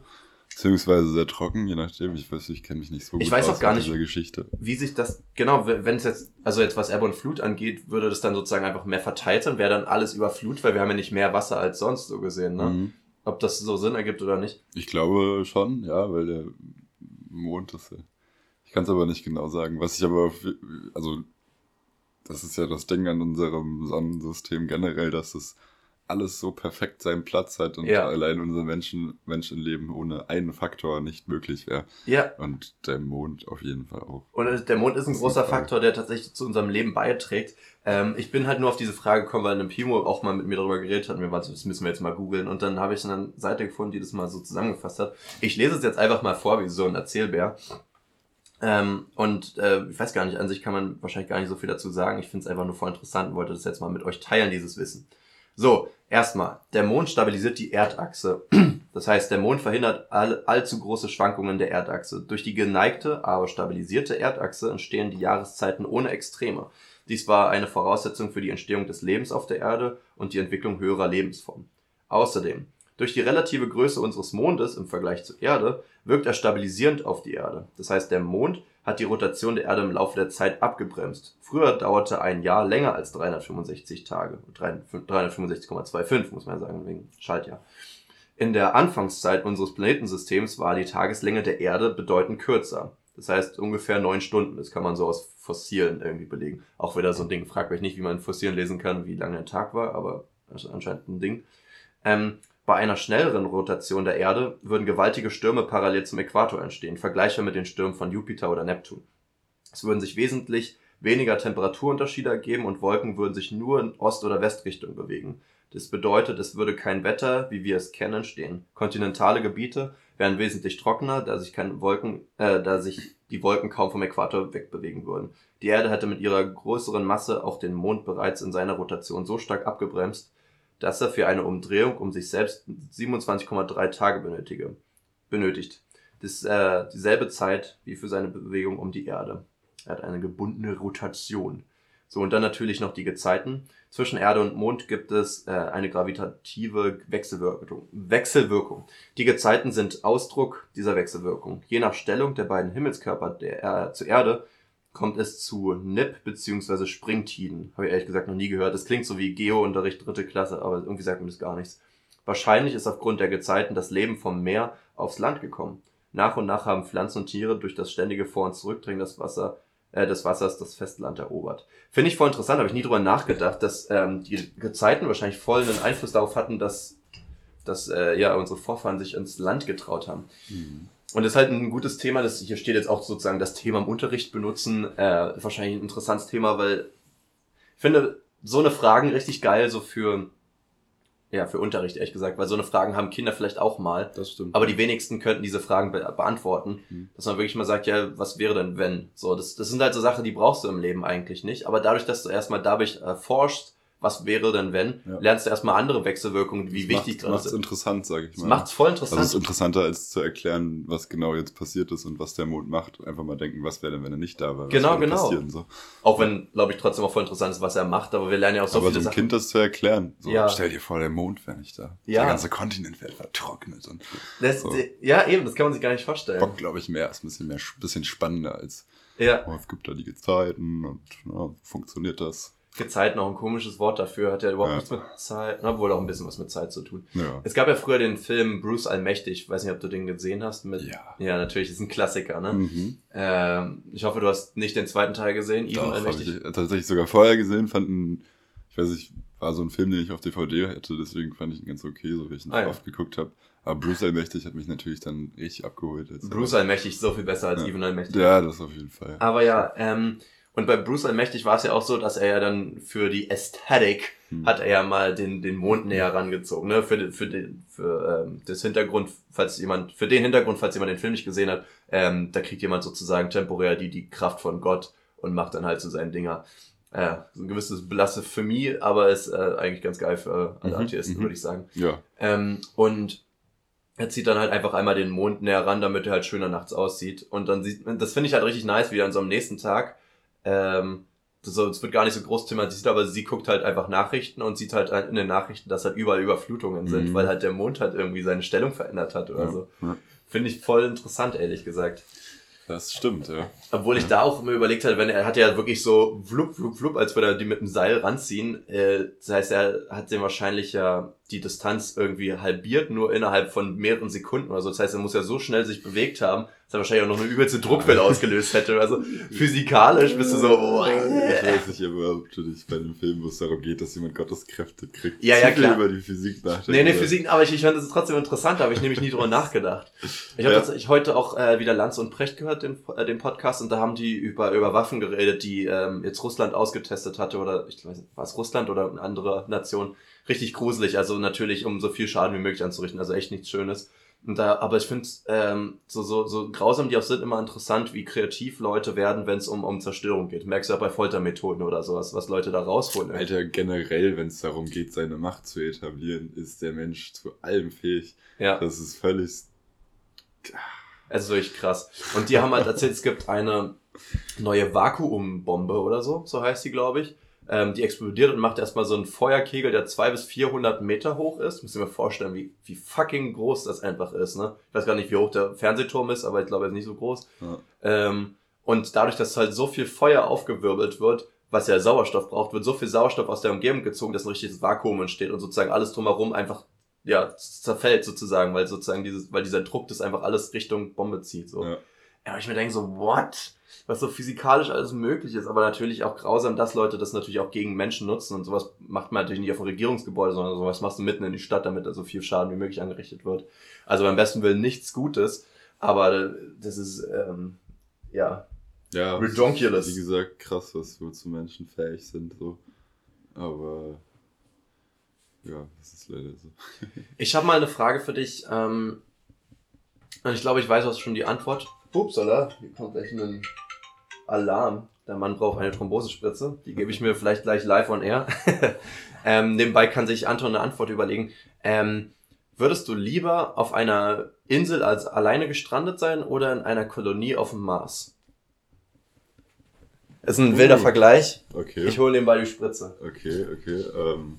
C: Beziehungsweise sehr trocken, je nachdem. Ich weiß, ich kenne mich nicht so gut
B: ich weiß
C: aus
B: auch gar
C: mit
B: nicht,
C: dieser Geschichte.
B: Wie sich das, genau, wenn es jetzt, also jetzt was Ebbe und Flut angeht, würde das dann sozusagen einfach mehr verteilt sein, wäre dann alles über Flut, weil wir haben ja nicht mehr Wasser als sonst so gesehen, ne? Mhm. Ob das so Sinn ergibt oder nicht?
C: Ich glaube schon, ja, weil der Mond ist ja. Ich kann es aber nicht genau sagen. Was ich aber, also, das ist ja das Ding an unserem Sonnensystem generell, dass es alles so perfekt seinen Platz hat und ja. allein unser Menschen, Menschenleben ohne einen Faktor nicht möglich wäre.
B: Ja.
C: Und der Mond auf jeden Fall auch.
B: Und der Mond ist ein das großer ist Faktor, der tatsächlich zu unserem Leben beiträgt. Ähm, ich bin halt nur auf diese Frage gekommen, weil ein Pimo auch mal mit mir darüber geredet hat. Mir war so, das müssen wir jetzt mal googeln. Und dann habe ich eine Seite gefunden, die das mal so zusammengefasst hat. Ich lese es jetzt einfach mal vor, wie so ein Erzählbär. Ähm, und äh, ich weiß gar nicht, an sich kann man wahrscheinlich gar nicht so viel dazu sagen. Ich finde es einfach nur voll interessant und wollte das jetzt mal mit euch teilen, dieses Wissen. So, erstmal, der Mond stabilisiert die Erdachse. Das heißt, der Mond verhindert all, allzu große Schwankungen der Erdachse. Durch die geneigte, aber stabilisierte Erdachse entstehen die Jahreszeiten ohne Extreme. Dies war eine Voraussetzung für die Entstehung des Lebens auf der Erde und die Entwicklung höherer Lebensformen. Außerdem, durch die relative Größe unseres Mondes im Vergleich zur Erde, wirkt er stabilisierend auf die Erde. Das heißt, der Mond hat die Rotation der Erde im Laufe der Zeit abgebremst. Früher dauerte ein Jahr länger als dreihundertfünfundsechzig Tage. dreihundertfünfundsechzig Komma fünfundzwanzig muss man sagen, wegen Schaltjahr. In der Anfangszeit unseres Planetensystems war die Tageslänge der Erde bedeutend kürzer. Das heißt ungefähr neun Stunden. Das kann man so aus Fossilen irgendwie belegen. Auch wieder so ein Ding. Fragt mich nicht, wie man in Fossilen lesen kann, wie lange ein Tag war, aber das ist anscheinend ein Ding. Ähm, Bei einer schnelleren Rotation der Erde würden gewaltige Stürme parallel zum Äquator entstehen, vergleichbar mit den Stürmen von Jupiter oder Neptun. Es würden sich wesentlich weniger Temperaturunterschiede ergeben und Wolken würden sich nur in Ost- oder Westrichtung bewegen. Das bedeutet, es würde kein Wetter, wie wir es kennen, entstehen. Kontinentale Gebiete wären wesentlich trockener, da sich keine Wolken, äh, da sich die Wolken kaum vom Äquator wegbewegen würden. Die Erde hätte mit ihrer größeren Masse auch den Mond bereits in seiner Rotation so stark abgebremst, dass er für eine Umdrehung um sich selbst siebenundzwanzig Komma drei Tage benötige, benötigt. Das ist äh, dieselbe Zeit wie für seine Bewegung um die Erde. Er hat eine gebundene Rotation. So, und dann natürlich noch die Gezeiten. Zwischen Erde und Mond gibt es äh, eine gravitative Wechselwirkung. Wechselwirkung. Die Gezeiten sind Ausdruck dieser Wechselwirkung. Je nach Stellung der beiden Himmelskörper der er- zur Erde kommt es zu N I P bzw. Springtiden. Habe ich ehrlich gesagt noch nie gehört. Das klingt so wie Geo-Unterricht dritte Klasse, aber irgendwie sagt mir das gar nichts. Wahrscheinlich ist aufgrund der Gezeiten das Leben vom Meer aufs Land gekommen. Nach und nach haben Pflanzen und Tiere durch das ständige Vor- und Zurückdringen des, Wasser, äh, des Wassers das Festland erobert. Finde ich voll interessant, habe ich nie drüber nachgedacht, dass ähm, die Gezeiten wahrscheinlich voll einen Einfluss darauf hatten, dass, dass äh, ja, unsere Vorfahren sich ins Land getraut haben. Mhm. Und das ist halt ein gutes Thema, das hier steht jetzt auch sozusagen das Thema im Unterricht benutzen, äh, wahrscheinlich ein interessantes Thema, weil ich finde so eine Fragen richtig geil, so für, ja, für Unterricht, ehrlich gesagt, weil so eine Fragen haben Kinder vielleicht auch mal.
C: Das stimmt.
B: Aber die wenigsten könnten diese Fragen be- beantworten. Mhm. Dass man wirklich mal sagt, ja, was wäre denn, wenn? So, das, das sind halt so Sachen, die brauchst du im Leben eigentlich nicht. Aber dadurch, dass du erstmal dadurch äh, forschst, was wäre denn, wenn, ja. lernst du erstmal andere Wechselwirkungen, wie das wichtig
C: das macht's interessant, sage ich mal.
B: Das macht's voll interessant.
C: Also es ist interessanter, als zu erklären, was genau jetzt passiert ist und was der Mond macht. Einfach mal denken, was wäre denn, wenn er nicht da wäre.
B: Genau, genau.
C: Passieren, so.
B: Auch wenn, glaube ich, trotzdem auch voll interessant ist, was er macht, aber wir lernen ja auch so
C: aber
B: viele
C: so ein
B: Sachen.
C: Kind das zu erklären. So,
B: ja.
C: Stell dir vor, der Mond wäre nicht da.
B: Ja.
C: Der ganze Kontinent wäre vertrocknet. Und
B: das,
C: so.
B: Ja, eben, das kann man sich gar nicht vorstellen.
C: Bock, glaube ich, mehr. Ist ein bisschen, mehr, bisschen spannender als,
B: ja.
C: oh, es gibt da die Gezeiten und ja, funktioniert das.
B: Gezeiten auch ein komisches Wort dafür, hat ja überhaupt
C: ja.
B: nichts mit Zeit, obwohl auch ein bisschen was mit Zeit zu tun.
C: Ja.
B: Es gab ja früher den Film Bruce Allmächtig, ich weiß nicht, ob du den gesehen hast. Mit,
C: ja.
B: Ja, natürlich, ist ein Klassiker, ne?
C: Mhm.
B: Ähm, ich hoffe, du hast nicht den zweiten Teil gesehen, Ivan Allmächtig.
C: Habe ich tatsächlich sogar vorher gesehen, fanden, ich weiß nicht, war so ein Film, den ich auf D V D hatte, deswegen fand ich ihn ganz okay, so wie ich ihn ah, oft ja. geguckt habe. Aber Bruce Allmächtig hat mich natürlich dann richtig abgeholt. Jetzt
B: Bruce Allmächtig ist so viel besser als
C: ja.
B: Ivan Allmächtig.
C: Ja, das auf jeden Fall.
B: Aber ja, ähm, und bei Bruce Allmächtig war es ja auch so, dass er ja dann für die Ästhetik hm. hat er ja mal den den Mond näher rangezogen, ne? Für den, für den, für ähm, das Hintergrund, falls jemand, für den Hintergrund, falls jemand den Film nicht gesehen hat, ähm, da kriegt jemand sozusagen temporär die die Kraft von Gott und macht dann halt so seinen Dinger. Äh, so ein gewisses Blasphemie, aber ist äh, eigentlich ganz geil für alle mhm. Atheisten, mhm. würde ich sagen.
C: Ja.
B: Ähm, und er zieht dann halt einfach einmal den Mond näher ran, damit er halt schöner nachts aussieht. Und dann sieht, das finde ich halt richtig nice, wie dann so am nächsten Tag ähm, so, es wird gar nicht so groß thematisiert, aber sie guckt halt einfach Nachrichten und sieht halt in den Nachrichten, dass halt überall Überflutungen sind, mhm. weil halt der Mond halt irgendwie seine Stellung verändert hat oder ja. so. Ja. Finde ich voll interessant, ehrlich gesagt.
C: Das stimmt, ja.
B: Obwohl ich da auch mir überlegt habe, wenn er hat ja wirklich so flup, flup, flup, als würde er die mit dem Seil ranziehen. Äh, das heißt, er hat den wahrscheinlich ja die Distanz irgendwie halbiert, nur innerhalb von mehreren Sekunden oder so. Das heißt, er muss ja so schnell sich bewegt haben, dass er wahrscheinlich auch noch eine übelste Druckwelle ausgelöst hätte. Also physikalisch bist du so, oh,
C: ich weiß nicht, aber ob du dich bei einem Film, wo es darum geht, dass jemand Gottes Kräfte kriegt,
B: ja, ja, klar.
C: über die Physik nachdenken.
B: Nee, nee, Physik, aber ich, ich fand das trotzdem interessant, da habe ich nämlich nie drüber nachgedacht. Ich habe ja. tatsächlich heute auch äh, wieder Lanz und Precht gehört, den, äh, den Podcast, und da haben die über über Waffen geredet, die ähm, jetzt Russland ausgetestet hatte, oder ich weiß nicht, war es Russland oder eine andere Nation. Richtig gruselig, also natürlich, um so viel Schaden wie möglich anzurichten, also echt nichts Schönes. Und da, aber ich finde ähm, so so so grausam die auch sind, immer interessant, wie kreativ Leute werden, wenn es um um Zerstörung geht. Merkst du ja bei Foltermethoden oder sowas, was Leute da rausholen.
C: Alter, generell, wenn es darum geht, seine Macht zu etablieren, ist der Mensch zu allem fähig. Ja. Das ist völlig...
B: Also wirklich krass. Und die haben halt erzählt, es gibt eine neue Vakuumbombe oder so, so heißt die, glaube ich. Ähm, die explodiert und macht erstmal so einen Feuerkegel, der zweihundert bis vierhundert Meter hoch ist. Müsst ihr mir vorstellen, wie, wie fucking groß das einfach ist, ne? Ich weiß gar nicht, wie hoch der Fernsehturm ist, aber ich glaube, er ist nicht so groß. Ja. Ähm, und dadurch, dass halt so viel Feuer aufgewirbelt wird, was ja Sauerstoff braucht, wird so viel Sauerstoff aus der Umgebung gezogen, dass ein richtiges Vakuum entsteht und sozusagen alles drumherum einfach, ja, zerfällt sozusagen, weil sozusagen dieses, weil dieser Druck das einfach alles Richtung Bombe zieht, so. Ja. Ja, ich mir denke so, what? Was so physikalisch alles möglich ist, aber natürlich auch grausam, dass Leute das natürlich auch gegen Menschen nutzen und sowas macht man natürlich nicht auf dem Regierungsgebäude, sondern sowas machst du mitten in die Stadt, damit da so viel Schaden wie möglich angerichtet wird. Also beim besten Willen nichts Gutes, aber das ist, ähm, ja,
C: ja, redonkulous. Wie gesagt, krass, was wozu Menschen fähig sind, so. Aber, ja, das ist leider so.
B: Ich habe mal eine Frage für dich, ähm, und ich glaube, ich weiß auch schon die Antwort. Upsala, hier kommt gleich ein Alarm. Der Mann braucht eine Thrombosespritze. Die gebe ich mir vielleicht gleich live on air. ähm, nebenbei kann sich Anton eine Antwort überlegen. Ähm, würdest du lieber auf einer Insel als alleine gestrandet sein oder in einer Kolonie auf dem Mars? Das ist ein uh, wilder Vergleich.
C: Okay.
B: Ich hole nebenbei die Spritze.
C: Okay, okay. Ähm,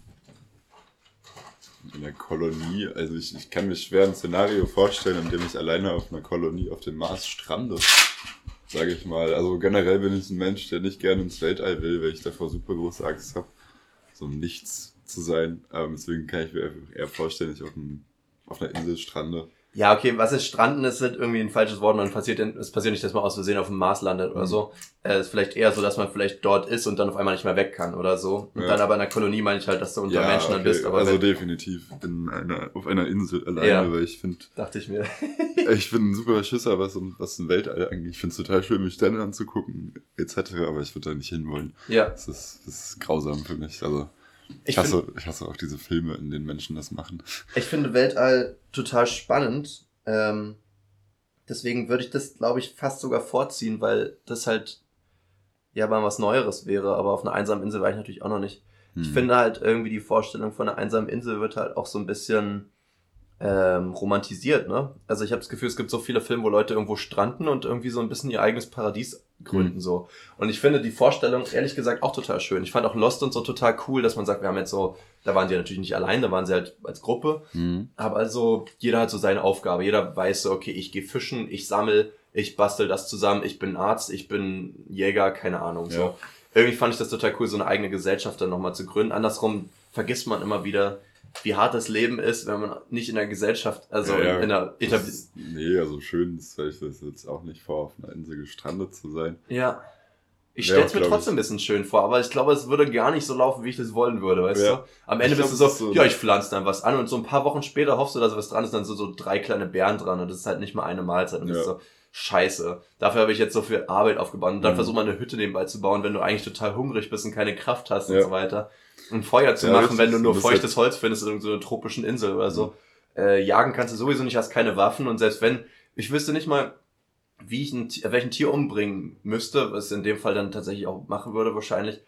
C: in der Kolonie, also ich, ich kann mir schwer ein Szenario vorstellen, in dem ich alleine auf einer Kolonie auf dem Mars strande. Sage ich mal. Also generell bin ich ein Mensch, der nicht gerne ins Weltall will, weil ich davor super große Angst habe, so ein Nichts zu sein. Ähm, deswegen kann ich mir eher vorstellen, dass ich auf, einem, auf einer Insel strande.
B: Ja, okay, was ist Stranden, ist halt irgendwie ein falsches Wort, man passiert, es passiert nicht, dass man aus Versehen auf dem Mars landet oder mhm. so. Es äh, ist vielleicht eher so, dass man vielleicht dort ist und dann auf einmal nicht mehr weg kann oder so. Und ja. dann aber in der Kolonie meine ich halt, dass du unter ja, Menschen dann okay. bist. Aber
C: also
B: wenn,
C: definitiv in einer, auf einer Insel alleine, ja, weil ich finde...
B: Dachte ich mir.
C: Ich bin ein super Schisser, was, was ein Weltall angeht. Ich finde es total schön, mich Sterne anzugucken, et cetera, aber ich würde da nicht hinwollen.
B: Ja.
C: Das ist, das ist grausam für mich, also... Ich, ich, hasse, find, ich hasse auch diese Filme, in denen Menschen das machen.
B: Ich finde Weltall total spannend. Ähm, deswegen würde ich das, glaube ich, fast sogar vorziehen, weil das halt ja mal was Neueres wäre, aber auf einer einsamen Insel war ich natürlich auch noch nicht. Hm. Ich finde halt irgendwie die Vorstellung von einer einsamen Insel wird halt auch so ein bisschen ähm, romantisiert, ne? Also ich habe das Gefühl, es gibt so viele Filme, wo Leute irgendwo stranden und irgendwie so ein bisschen ihr eigenes Paradies gründen, hm. so. Und ich finde die Vorstellung, ehrlich gesagt, auch total schön. Ich fand auch Lost und so total cool, dass man sagt, wir haben jetzt so, da waren sie ja natürlich nicht allein, da waren sie halt als Gruppe, hm. aber also jeder hat so seine Aufgabe, jeder weiß so, okay, ich gehe fischen, ich sammle, ich bastel das zusammen, ich bin Arzt, ich bin Jäger, keine Ahnung, so. Ja. Irgendwie fand ich das total cool, so eine eigene Gesellschaft dann nochmal zu gründen. Andersrum vergisst man immer wieder, wie hart das Leben ist, wenn man nicht in der Gesellschaft, also ja, ja. in der Etablier...
C: Nee, also schön ist vielleicht jetzt auch nicht vor, auf einer Insel gestrandet zu sein.
B: Ja. Ich stell's ja, mir trotzdem ein bisschen schön vor, aber ich glaube, es würde gar nicht so laufen, wie ich das wollen würde, weißt ja. du? Am Ende ich bist glaub, du so, so, ja, ich pflanze dann was an und so ein paar Wochen später hoffst du, dass was dran ist, dann so, so drei kleine Bären dran und das ist halt nicht mal eine Mahlzeit und ja. das ist so, scheiße. Dafür habe ich jetzt so viel Arbeit aufgebaut und dann mhm. versuch mal eine Hütte nebenbei zu bauen, wenn du eigentlich total hungrig bist und keine Kraft hast ja. und so weiter. Und Feuer zu ja, machen, wenn du nur feuchtes Holz findest in so einer tropischen Insel oder so. Mhm. Äh, jagen kannst du sowieso nicht, hast keine Waffen und selbst wenn, ich wüsste nicht mal, wie ich ein, welchen Tier umbringen müsste, was in dem Fall dann tatsächlich auch machen würde wahrscheinlich,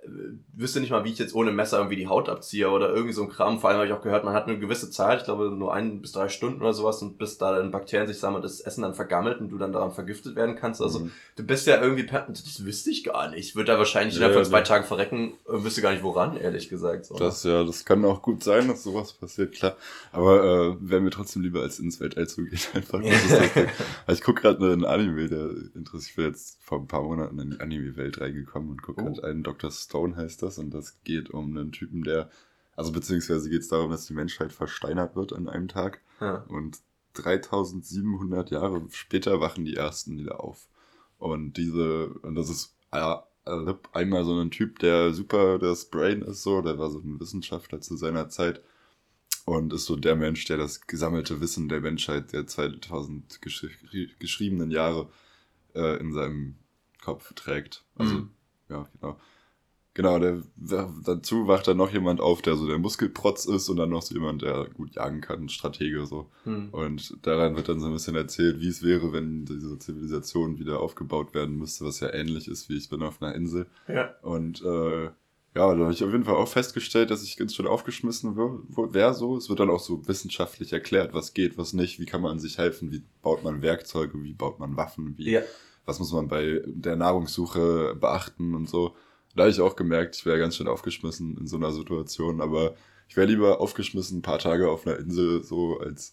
B: wüsste nicht mal, wie ich jetzt ohne Messer irgendwie die Haut abziehe oder irgendwie so ein Kram. Vor allem habe ich auch gehört, man hat eine gewisse Zeit, ich glaube nur ein bis drei Stunden oder sowas, und bis da dann Bakterien sich sammeln, das Essen dann vergammelt und du dann daran vergiftet werden kannst. Also mhm. du bist ja irgendwie, das wüsste ich gar nicht. Ich würde da wahrscheinlich ja, innerhalb von zwei ja. Tagen verrecken, wüsste gar nicht woran, ehrlich gesagt. So.
C: Das ja, das kann auch gut sein, dass sowas passiert, klar. Aber äh, wäre mir trotzdem lieber, als ins Weltall zu gehen, einfach. Ich gucke gerade einen Anime, der interessiert, ich bin jetzt vor ein paar Monaten in die Anime-Welt reingekommen und gucke gerade oh. einen Doktor Stone heißt das, und das geht um einen Typen, der, also beziehungsweise geht es darum, dass die Menschheit versteinert wird an einem Tag ja. und dreitausendsiebenhundert Jahre später wachen die Ersten wieder auf. Und diese, und das ist äh, einmal so ein Typ, der super das Brain ist, so, der war so ein Wissenschaftler zu seiner Zeit und ist so der Mensch, der das gesammelte Wissen der Menschheit der zweitausend gesch- geschriebenen Jahre äh, in seinem Kopf trägt. Also, mhm. ja, genau. Genau, der, dazu wacht dann noch jemand auf, der so der Muskelprotz ist, und dann noch so jemand, der gut jagen kann, ein Stratege so. Hm. Und daran wird dann so ein bisschen erzählt, wie es wäre, wenn diese Zivilisation wieder aufgebaut werden müsste, was ja ähnlich ist, wie ich bin auf einer Insel. Ja. Und äh, ja, da habe ich auf jeden Fall auch festgestellt, dass ich ganz schön aufgeschmissen wäre so. Es wird dann auch so wissenschaftlich erklärt, was geht, was nicht, wie kann man sich helfen, wie baut man Werkzeuge, wie baut man Waffen, wie, ja. was muss man bei der Nahrungssuche beachten und so. Da habe ich auch gemerkt, ich wäre ganz schön aufgeschmissen in so einer Situation, aber ich wäre lieber aufgeschmissen ein paar Tage auf einer Insel, so als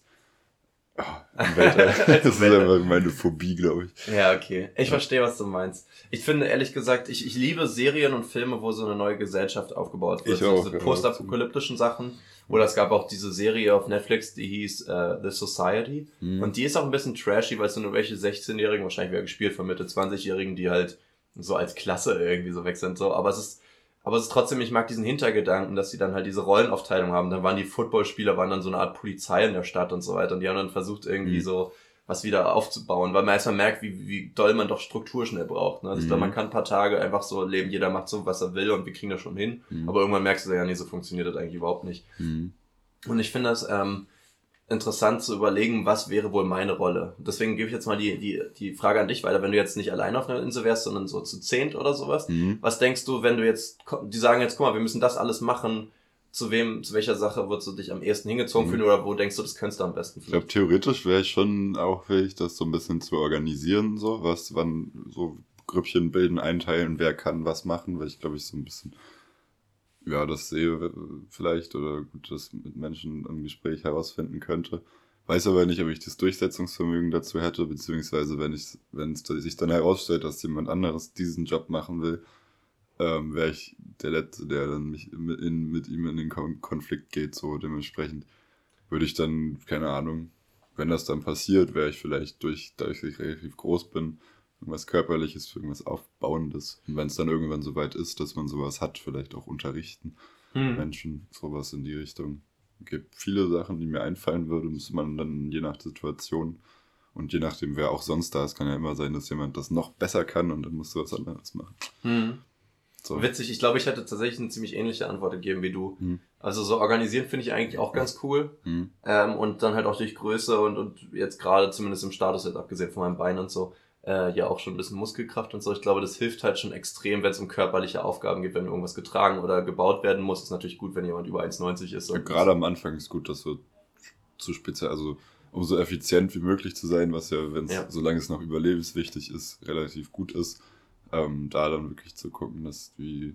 C: ah, im Weltall. Das ist einfach meine Phobie, glaube ich.
B: Ja, okay. Ich ja. verstehe, was du meinst. Ich finde, ehrlich gesagt, ich, ich liebe Serien und Filme, wo so eine neue Gesellschaft aufgebaut wird. Ich auch, diese postapokalyptischen Sachen. Oder es gab auch diese Serie auf Netflix, die hieß uh, The Society. Mhm. Und die ist auch ein bisschen trashy, weil es nur welche sechzehnjährigen, wahrscheinlich wieder gespielt von Mitte zwanzigjährigen, die halt so als Klasse irgendwie so weg sind, so, aber es ist, aber es ist trotzdem, ich mag diesen Hintergedanken, dass sie dann halt diese Rollenaufteilung haben, dann waren die Footballspieler, waren dann so eine Art Polizei in der Stadt und so weiter, und die haben dann versucht irgendwie mhm. so was wieder aufzubauen, weil man erstmal merkt, wie, wie doll man doch Struktur schnell braucht, ne, also mhm. ich glaube, man kann ein paar Tage einfach so leben, jeder macht so, was er will, und wir kriegen das schon hin, mhm. aber irgendwann merkst du ja, nee, so funktioniert das eigentlich überhaupt nicht. Mhm. Und ich finde das, ähm, interessant zu überlegen, was wäre wohl meine Rolle. Deswegen gebe ich jetzt mal die die die Frage an dich weiter, wenn du jetzt nicht allein auf einer Insel wärst, sondern so zu zehnt oder sowas. Mhm. Was denkst du, wenn du jetzt, die sagen jetzt, guck mal, wir müssen das alles machen, zu wem, zu welcher Sache würdest du dich am ehesten hingezogen mhm. fühlen, oder wo denkst du, das könntest du am besten
C: fühlen? Ich glaube, theoretisch wäre ich schon auch fähig, das so ein bisschen zu organisieren, so, was, wann, so Grüppchen bilden, einteilen, wer kann was machen, weil ich glaube, ich so ein bisschen ja, das sehe vielleicht oder gut, das mit Menschen im Gespräch herausfinden könnte. Weiß aber nicht, ob ich das Durchsetzungsvermögen dazu hätte, beziehungsweise wenn ich, wenn es sich dann herausstellt, dass jemand anderes diesen Job machen will, ähm, wäre ich der Letzte, der dann mich mit, in, mit ihm in den Kon- Konflikt geht, so dementsprechend würde ich dann, keine Ahnung, wenn das dann passiert, wäre ich vielleicht durch, dadurch, dass ich relativ groß bin, irgendwas Körperliches, für irgendwas Aufbauendes. Und wenn es dann irgendwann so weit ist, dass man sowas hat, vielleicht auch unterrichten, hm. Menschen, sowas in die Richtung. Es gibt viele Sachen, die mir einfallen würden, müsste man dann je nach Situation und je nachdem, wer auch sonst da ist, kann ja immer sein, dass jemand das noch besser kann und dann musst du was anderes machen.
B: Hm. So. Witzig, ich glaube, ich hätte tatsächlich eine ziemlich ähnliche Antwort gegeben wie du. Hm. Also so organisieren finde ich eigentlich auch ganz cool. Hm. Ähm, und dann halt auch durch Größe und, und jetzt gerade zumindest im Status, jetzt abgesehen von meinem Bein und so, Äh, ja auch schon ein bisschen Muskelkraft und so. Ich glaube, das hilft halt schon extrem, wenn es um körperliche Aufgaben geht, wenn irgendwas getragen oder gebaut werden muss. Ist natürlich gut, wenn jemand über eins neunzig ist.
C: Ja, gerade am Anfang ist gut, dass so zu speziell, also um so effizient wie möglich zu sein, was ja, wenn es, ja. solange es noch überlebenswichtig ist, relativ gut ist, ähm, da dann wirklich zu gucken, dass die,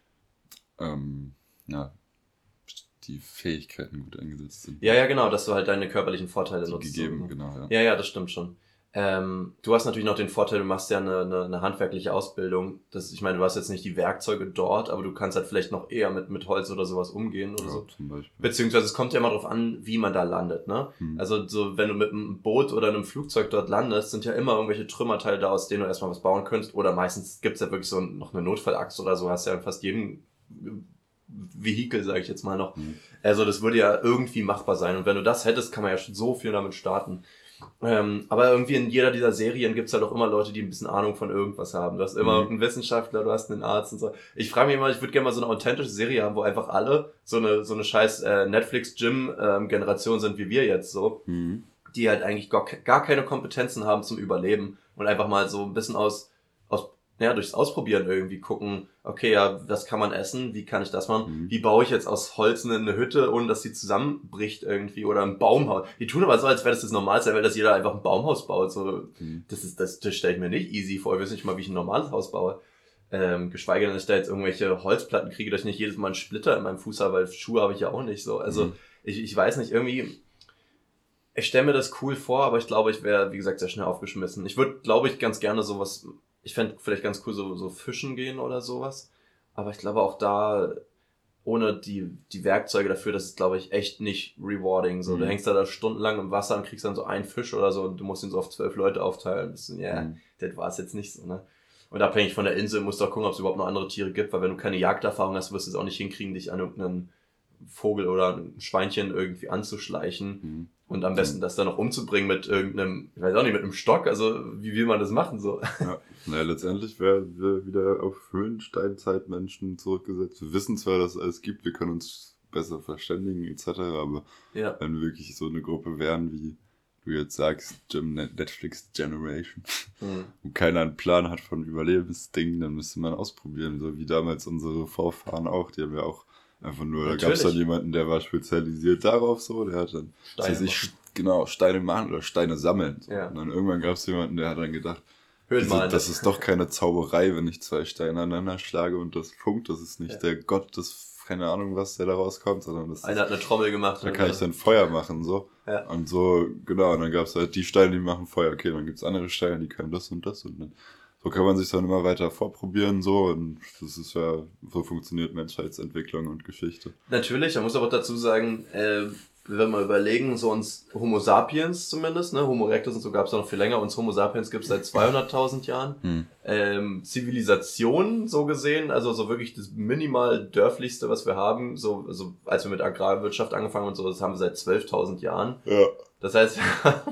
C: ähm, ja, die Fähigkeiten gut eingesetzt sind.
B: Ja, ja, genau, dass du halt deine körperlichen Vorteile die nutzt.
C: Gegeben, so. Genau, ja.
B: Ja, ja, das stimmt schon. Ähm, du hast natürlich noch den Vorteil, du machst ja eine, eine, eine handwerkliche Ausbildung. Das, ich meine, du hast jetzt nicht die Werkzeuge dort, aber du kannst halt vielleicht noch eher mit, mit Holz oder sowas umgehen oder ja, so. Zum Beispiel. Beziehungsweise es kommt ja immer drauf an, wie man da landet, ne? Hm. Also so, wenn du mit einem Boot oder einem Flugzeug dort landest, sind ja immer irgendwelche Trümmerteile da, aus denen du erstmal was bauen könntest. Oder meistens gibt's ja wirklich so noch eine Notfallaxt oder so, hast ja in fast jedem Vehikel, sage ich jetzt mal noch. Hm. Also das würde ja irgendwie machbar sein. Und wenn du das hättest, kann man ja schon so viel damit starten. Ähm, aber irgendwie in jeder dieser Serien gibt's halt auch immer Leute, die ein bisschen Ahnung von irgendwas haben. Du hast immer mhm. einen Wissenschaftler, du hast einen Arzt und so. Ich frage mich immer, ich würde gerne mal so eine authentische Serie haben, wo einfach alle so eine so eine scheiß äh, Netflix-Gym-Generation sind wie wir jetzt so, mhm. die halt eigentlich gar, gar keine Kompetenzen haben zum Überleben und einfach mal so ein bisschen aus aus ja, durchs Ausprobieren irgendwie gucken, okay, ja, was kann man essen, wie kann ich das machen, mhm. wie baue ich jetzt aus Holz eine Hütte, ohne dass sie zusammenbricht irgendwie, oder ein Baumhaus. Die tun aber so, als wäre das das Normalste, weil dass jeder einfach ein Baumhaus baut, so, mhm. das ist, das, das stelle ich mir nicht easy vor, ich weiß nicht mal, wie ich ein normales Haus baue, ähm, geschweige denn, dass ich da jetzt irgendwelche Holzplatten kriege, dass ich nicht jedes Mal einen Splitter in meinem Fuß habe, weil Schuhe habe ich ja auch nicht, so, also, mhm. ich, ich weiß nicht, irgendwie, ich stelle mir das cool vor, aber ich glaube, ich wäre, wie gesagt, sehr schnell aufgeschmissen. Ich würde, glaube ich, ganz gerne sowas, ich fände vielleicht ganz cool so, so fischen gehen oder sowas. Aber ich glaube auch da, ohne die, die Werkzeuge dafür, das ist, glaube ich, echt nicht rewarding. So, mhm. Du hängst da, da stundenlang im Wasser und kriegst dann so einen Fisch oder so und du musst ihn so auf zwölf Leute aufteilen. Das, ja, mhm. das war es jetzt nicht so, ne? Und abhängig von der Insel musst du auch gucken, ob es überhaupt noch andere Tiere gibt, weil wenn du keine Jagderfahrung hast, wirst du es auch nicht hinkriegen, dich an irgendeinen Vogel oder ein Schweinchen irgendwie anzuschleichen. Mhm. Und am besten das dann noch umzubringen mit irgendeinem, ich weiß auch nicht, mit einem Stock, also wie will man das machen so?
C: Ja, naja, letztendlich wären wir wieder auf Höhlensteinzeitmenschen zurückgesetzt. Wir wissen zwar, dass es alles gibt, wir können uns besser verständigen et cetera, aber ja. wenn wir wirklich so eine Gruppe wären, wie du jetzt sagst, Netflix Generation, mhm. und keiner einen Plan hat von Überlebensdingen, dann müsste man ausprobieren, so wie damals unsere Vorfahren auch, die haben ja auch einfach nur, Natürlich. Da gab es dann jemanden, der war spezialisiert darauf so, der hat dann, Steine das heißt, ich, genau, Steine machen oder Steine sammeln. So. Ja. Und dann irgendwann gab es jemanden, der hat dann gedacht, diese, das ist doch keine Zauberei, wenn ich zwei Steine aneinander schlage und das funkt, das ist nicht ja. der Gott, das, keine Ahnung, was der da rauskommt, sondern das
B: Einer ist, hat eine Trommel gemacht.
C: Da kann oder? ich dann Feuer machen, so. Ja. Und so, genau, und dann gab es halt die Steine, die machen Feuer, okay, dann gibt's andere Steine, die können das und das und dann. So kann man sich dann immer weiter vorprobieren, so, und das ist ja, so funktioniert Menschheitsentwicklung und Geschichte.
B: Natürlich, man muss aber dazu sagen, äh, wenn wir überlegen, so uns Homo sapiens zumindest, ne, Homo erectus und so gab es noch viel länger, uns Homo sapiens gibt es seit zweihunderttausend Jahren. Hm. Ähm, Zivilisation, so gesehen, also so wirklich das minimal dörflichste, was wir haben, so, also als wir mit Agrarwirtschaft angefangen haben und so, das haben wir seit zwölftausend Jahren. Ja. Das heißt,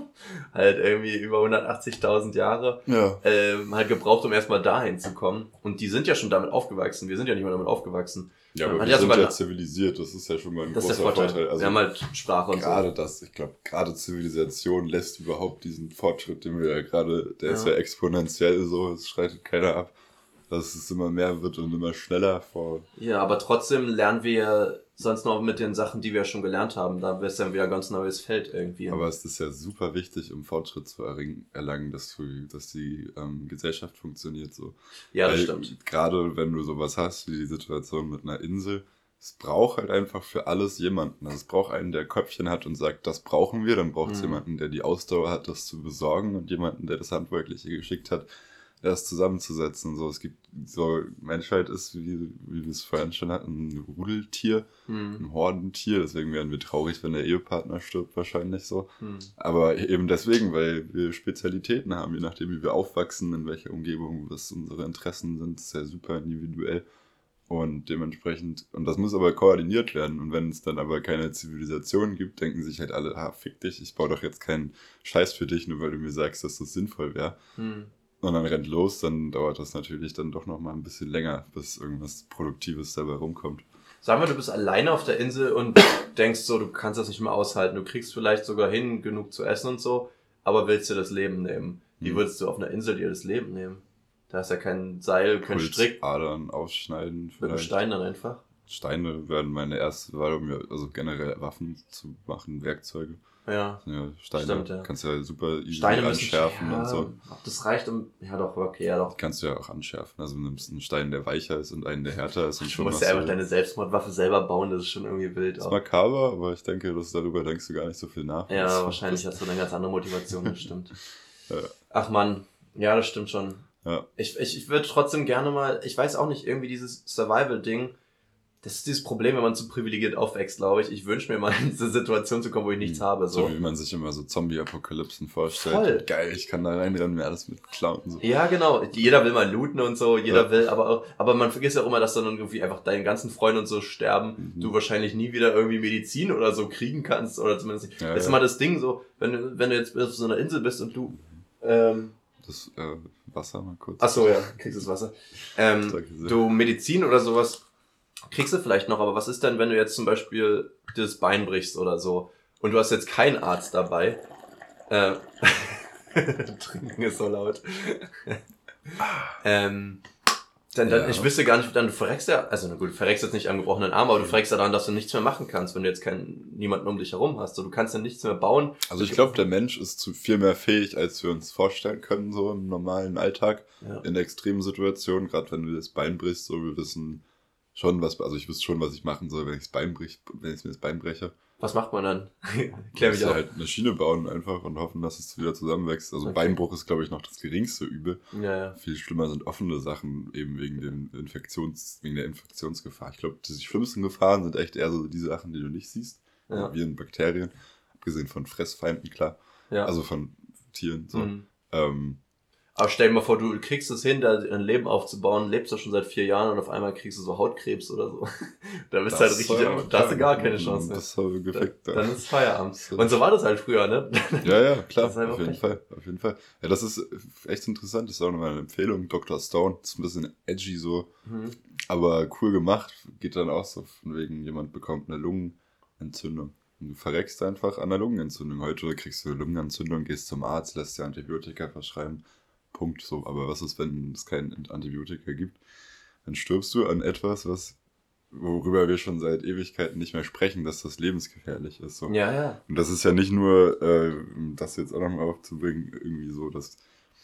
B: halt irgendwie über hundertachtzigtausend Jahre ja. ähm, halt gebraucht, um erstmal dahin zu kommen. Und die sind ja schon damit aufgewachsen. Wir sind ja nicht mehr damit aufgewachsen.
C: Ja, aber wir ja sind ja zivilisiert. Das ist ja schon mal ein großer Vorteil. Vorteil. Also
B: wir haben halt Sprache und
C: so. Gerade das, ich glaube, gerade Zivilisation lässt überhaupt diesen Fortschritt, den wir ja gerade, der ja. ist ja exponentiell so, es schreitet keiner ab, dass es immer mehr wird und immer schneller vor.
B: Ja, aber trotzdem lernen wir sonst noch mit den Sachen, die wir schon gelernt haben. Da wäre es dann wieder ein ganz neues Feld irgendwie.
C: Aber es ist ja super wichtig, um Fortschritt zu erlangen, dass, du, dass die ähm, Gesellschaft funktioniert so.
B: Ja, das Weil, stimmt.
C: Gerade wenn du sowas hast, wie die Situation mit einer Insel, es braucht halt einfach für alles jemanden. Also es braucht einen, der Köpfchen hat und sagt, das brauchen wir. Dann braucht es mhm. jemanden, der die Ausdauer hat, das zu besorgen, und jemanden, der das Handwerkliche geschickt hat, das zusammenzusetzen. So, es gibt, so, Menschheit ist, wie, wie wir es vorhin schon hatten, ein Rudeltier, hm. ein Hordentier, deswegen wären wir traurig, wenn der Ehepartner stirbt, wahrscheinlich so. Hm. Aber eben deswegen, weil wir Spezialitäten haben, je nachdem, wie wir aufwachsen, in welcher Umgebung, was unsere Interessen sind, ist ja super individuell. Und dementsprechend, und das muss aber koordiniert werden. Und wenn es dann aber keine Zivilisation gibt, denken sich halt alle, ah, fick dich, ich baue doch jetzt keinen Scheiß für dich, nur weil du mir sagst, dass das sinnvoll wäre. Hm. Und dann rennt los, dann dauert das natürlich dann doch noch mal ein bisschen länger, bis irgendwas Produktives dabei rumkommt.
B: Sagen wir, du bist alleine auf der Insel und denkst so, du kannst das nicht mehr aushalten. Du kriegst vielleicht sogar hin, genug zu essen und so, aber willst dir das Leben nehmen. Wie hm. würdest du auf einer Insel dir das Leben nehmen? Da ist ja kein Seil, kein Strick.
C: Adern aufschneiden vielleicht.
B: Mit einem Stein dann einfach?
C: Steine werden meine erste Wahl, um mir also generell Waffen zu machen, Werkzeuge.
B: Ja,
C: ja Steine
B: stimmt, ja.
C: Kannst du ja super easy
B: Steine
C: anschärfen
B: ja,
C: und so.
B: Ob das reicht, um, ja doch, okay, ja doch.
C: Kannst du ja auch anschärfen, also du nimmst einen Stein, der weicher ist und einen, der härter ist. Und
B: du
C: schon
B: musst ja einfach deine Selbstmordwaffe selber bauen, das ist schon irgendwie wild.
C: Das ist makaber, aber ich denke, dass darüber denkst du gar nicht so viel nach.
B: Ja, das wahrscheinlich hast du eine ganz andere Motivation, das stimmt. Ja. Ach man, ja, das stimmt schon. Ja. Ich, ich, ich würde trotzdem gerne mal, ich weiß auch nicht, irgendwie dieses Survival-Ding, das ist dieses Problem, wenn man zu privilegiert aufwächst, glaube ich. Ich wünsche mir mal in diese Situation zu kommen, wo ich nichts mhm. habe. So.
C: so wie man sich immer so Zombie-Apokalypsen vorstellt.
B: Voll.
C: Geil, ich kann da reinrennen, mir alles mit klauen. So.
B: Ja, genau. Jeder will mal looten und so, jeder ja. will, aber aber man vergisst ja auch immer, dass dann irgendwie einfach deine ganzen Freunde und so sterben. Mhm. Du wahrscheinlich nie wieder irgendwie Medizin oder so kriegen kannst, oder zumindest nicht. Ja, das ist ja. immer das Ding so, wenn du, wenn du jetzt auf so einer Insel bist und du, ähm,
C: das äh, Wasser mal kurz.
B: Ach so, ja, kriegst das Wasser. Ähm, du Medizin oder sowas kriegst du vielleicht noch, aber was ist denn, wenn du jetzt zum Beispiel das Bein brichst oder so und du hast jetzt keinen Arzt dabei? Äh, Trinken ist so laut. ähm, dann, dann, ja. Ich wüsste gar nicht, dann du verreckst ja, also na gut, du verreckst jetzt nicht am gebrochenen Arm, aber du verreckst ja daran, dass du nichts mehr machen kannst, wenn du jetzt keinen, niemanden um dich herum hast. So, du kannst ja nichts mehr bauen.
C: Also ich glaube, der Mensch ist zu viel mehr fähig, als wir uns vorstellen können, so im normalen Alltag, ja. in extremen Situationen, gerade wenn du das Bein brichst, so wir wissen schon, was, also ich wüsste schon, was ich machen soll, wenn ich das Bein brich, wenn ich mir das Bein breche.
B: Was macht man dann? Klär mich
C: auf.
B: auf.
C: Halt eine Schiene bauen einfach und hoffen, dass es wieder zusammenwächst. Also okay. Beinbruch ist, glaube ich, noch das geringste Übel.
B: Ja, ja.
C: Viel schlimmer sind offene Sachen, eben wegen dem Infektions, wegen der Infektionsgefahr. Ich glaube, die schlimmsten Gefahren sind echt eher so diese Sachen, die du nicht siehst. Ja. Also Viren, Bakterien, abgesehen von Fressfeinden, klar. Ja. Also von Tieren. So. Mhm. Ähm,
B: Aber stell dir mal vor, du kriegst es hin, da ein Leben aufzubauen, lebst du schon seit vier Jahren und auf einmal kriegst du so Hautkrebs oder so. Da bist du halt richtig, ja, da hast du gar keine Chance mehr. Das habe gefickt. Da, dann ist Feierabend. Und so war das halt früher, ne?
C: Ja, ja, klar, halt auf jeden echt. Fall, auf jeden Fall. Ja, das ist echt interessant, das ist auch nochmal eine Empfehlung, Doktor Stone, das ist ein bisschen edgy so, mhm. aber cool gemacht, geht dann auch so, von wegen jemand bekommt eine Lungenentzündung. Und du verreckst einfach an einer Lungenentzündung. Heute kriegst du eine Lungenentzündung, gehst zum Arzt, lässt dir Antibiotika verschreiben. Punkt, so. Aber was ist, wenn es kein Antibiotika gibt? Dann stirbst du an etwas, was, worüber wir schon seit Ewigkeiten nicht mehr sprechen, dass das lebensgefährlich ist. So.
B: Ja, ja.
C: Und das ist ja nicht nur, äh, das jetzt auch nochmal aufzubringen, irgendwie so, dass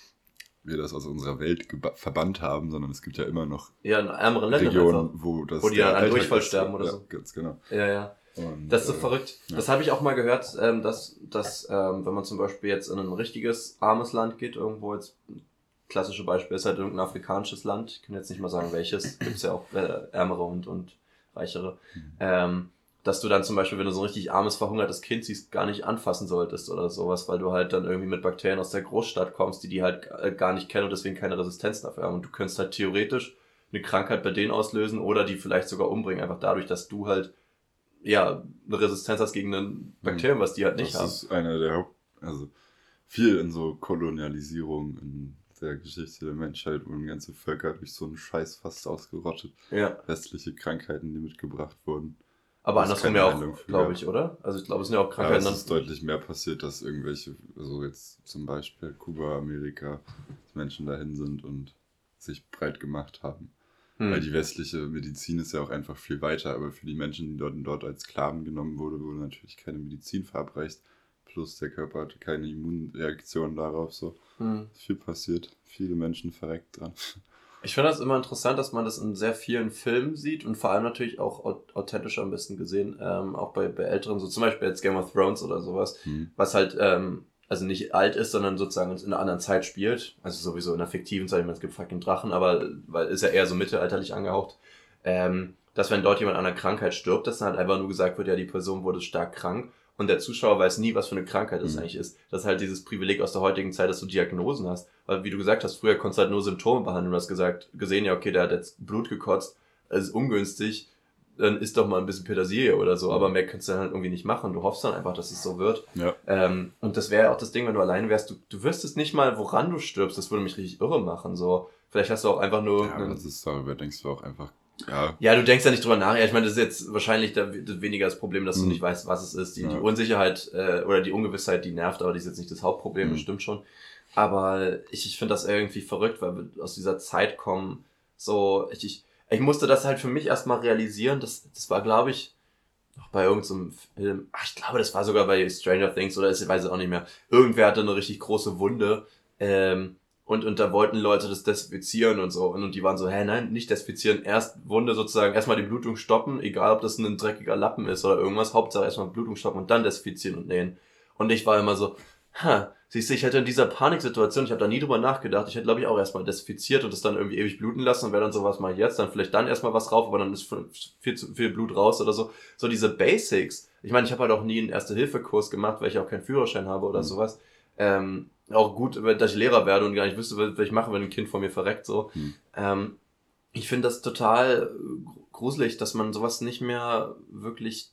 C: wir das aus unserer Welt geba- verbannt haben, sondern es gibt ja immer noch
B: ja, in ärmeren Ländern
C: Regionen, wo das
B: wo die dann an Durchfall sterben oder
C: ja,
B: so.
C: Ganz genau.
B: Ja, ja.
C: Und,
B: das ist so
C: äh,
B: verrückt.
C: Ja.
B: Das habe ich auch mal gehört, ähm, dass, dass ähm, wenn man zum Beispiel jetzt in ein richtiges armes Land geht, irgendwo jetzt, klassische Beispiel ist halt irgendein afrikanisches Land, ich kann jetzt nicht mal sagen welches, gibt es ja auch äh, ärmere und, und reichere, mhm. ähm, dass du dann zum Beispiel, wenn du so ein richtig armes, verhungertes Kind siehst, gar nicht anfassen solltest oder sowas, weil du halt dann irgendwie mit Bakterien aus der Großstadt kommst, die die halt äh, gar nicht kennen und deswegen keine Resistenz dafür haben. Und du könntest halt theoretisch eine Krankheit bei denen auslösen oder die vielleicht sogar umbringen, einfach dadurch, dass du halt ja, eine Resistenz hast gegen ein Bakterium, was die halt nicht
C: das
B: haben.
C: Das ist einer der Haupt... Also viel in so Kolonialisierung in der Geschichte der Menschheit wurden ganze Völker durch so einen Scheiß fast ausgerottet.
B: Ja.
C: Westliche Krankheiten, die mitgebracht wurden.
B: Aber andersrum ja auch, glaube ich, oder? Also ich glaube, es sind ja auch Krankheiten...
C: Ja, es ist deutlich mehr passiert, dass irgendwelche, also jetzt zum Beispiel Kuba, Amerika, dass Menschen dahin sind und sich breit gemacht haben. Hm. Weil die westliche Medizin ist ja auch einfach viel weiter, aber für die Menschen, die dort, dort als Sklaven genommen wurde, wurde natürlich keine Medizin verabreicht. Plus der Körper hatte keine Immunreaktion darauf. So hm. ist viel passiert, viele Menschen verreckt dran.
B: Ich finde das immer interessant, dass man das in sehr vielen Filmen sieht und vor allem natürlich auch authentisch am besten gesehen, ähm, auch bei, bei älteren, so zum Beispiel jetzt Game of Thrones oder sowas, hm. was halt ähm, also nicht alt ist, sondern sozusagen in einer anderen Zeit spielt, also sowieso in einer fiktiven Zeit, ich meine, es gibt fucking Drachen, aber weil ist ja eher so mittelalterlich angehaucht, ähm, dass wenn dort jemand an einer Krankheit stirbt, dass dann halt einfach nur gesagt wird, ja, die Person wurde stark krank und der Zuschauer weiß nie, was für eine Krankheit das mhm. eigentlich ist. Das ist halt dieses Privileg aus der heutigen Zeit, dass du Diagnosen hast, weil wie du gesagt hast, früher konntest du halt nur Symptome behandeln, du hast gesagt, gesehen, ja, okay, der hat jetzt Blut gekotzt, das ist ungünstig, dann isst doch mal ein bisschen Petersilie oder so, aber mehr kannst du dann halt irgendwie nicht machen. Du hoffst dann einfach, dass es so wird.
C: Ja.
B: Ähm, und das wäre auch das Ding, wenn du allein wärst, du, du wüsstest nicht mal, woran du stirbst. Das würde mich richtig irre machen. So, vielleicht hast du auch einfach nur...
C: Ja, das ist, darüber denkst du auch einfach... Ja.
B: ja, du denkst ja nicht drüber nach. Ja, ich meine, das ist jetzt wahrscheinlich da, das weniger das Problem, dass du mhm. nicht weißt, was es ist. Die, ja. die Unsicherheit äh, oder die Ungewissheit, die nervt, aber die ist jetzt nicht das Hauptproblem, mhm. das stimmt schon. Aber ich, ich finde das irgendwie verrückt, weil wir aus dieser Zeit kommen, so, ich... ich Ich musste das halt für mich erstmal realisieren, das, das war, glaube ich, noch bei irgendeinem so Film, ach, ich glaube, das war sogar bei Stranger Things oder ich weiß es auch nicht mehr. Irgendwer hatte eine richtig große Wunde ähm, und, und da wollten Leute das desinfizieren und so und, und die waren so, hä, nein, nicht desinfizieren, erst Wunde sozusagen, erstmal die Blutung stoppen, egal ob das ein dreckiger Lappen ist oder irgendwas, Hauptsache erstmal Blutung stoppen und dann desinfizieren und nähen. Und ich war immer so, ha, siehst du, ich hätte in dieser Paniksituation, ich habe da nie drüber nachgedacht, ich hätte, glaube ich, auch erstmal desinfiziert und das dann irgendwie ewig bluten lassen und wäre dann so, was mache ich jetzt, dann vielleicht dann erstmal was rauf, aber dann ist viel zu viel Blut raus oder so. So diese Basics. Ich meine, ich habe halt auch nie einen Erste-Hilfe-Kurs gemacht, weil ich auch keinen Führerschein habe oder mhm. sowas. Ähm, auch gut, dass ich Lehrer werde und gar nicht wüsste, was ich mache, wenn ein Kind vor mir verreckt, so. Mhm. Ähm, ich finde das total gruselig, dass man sowas nicht mehr wirklich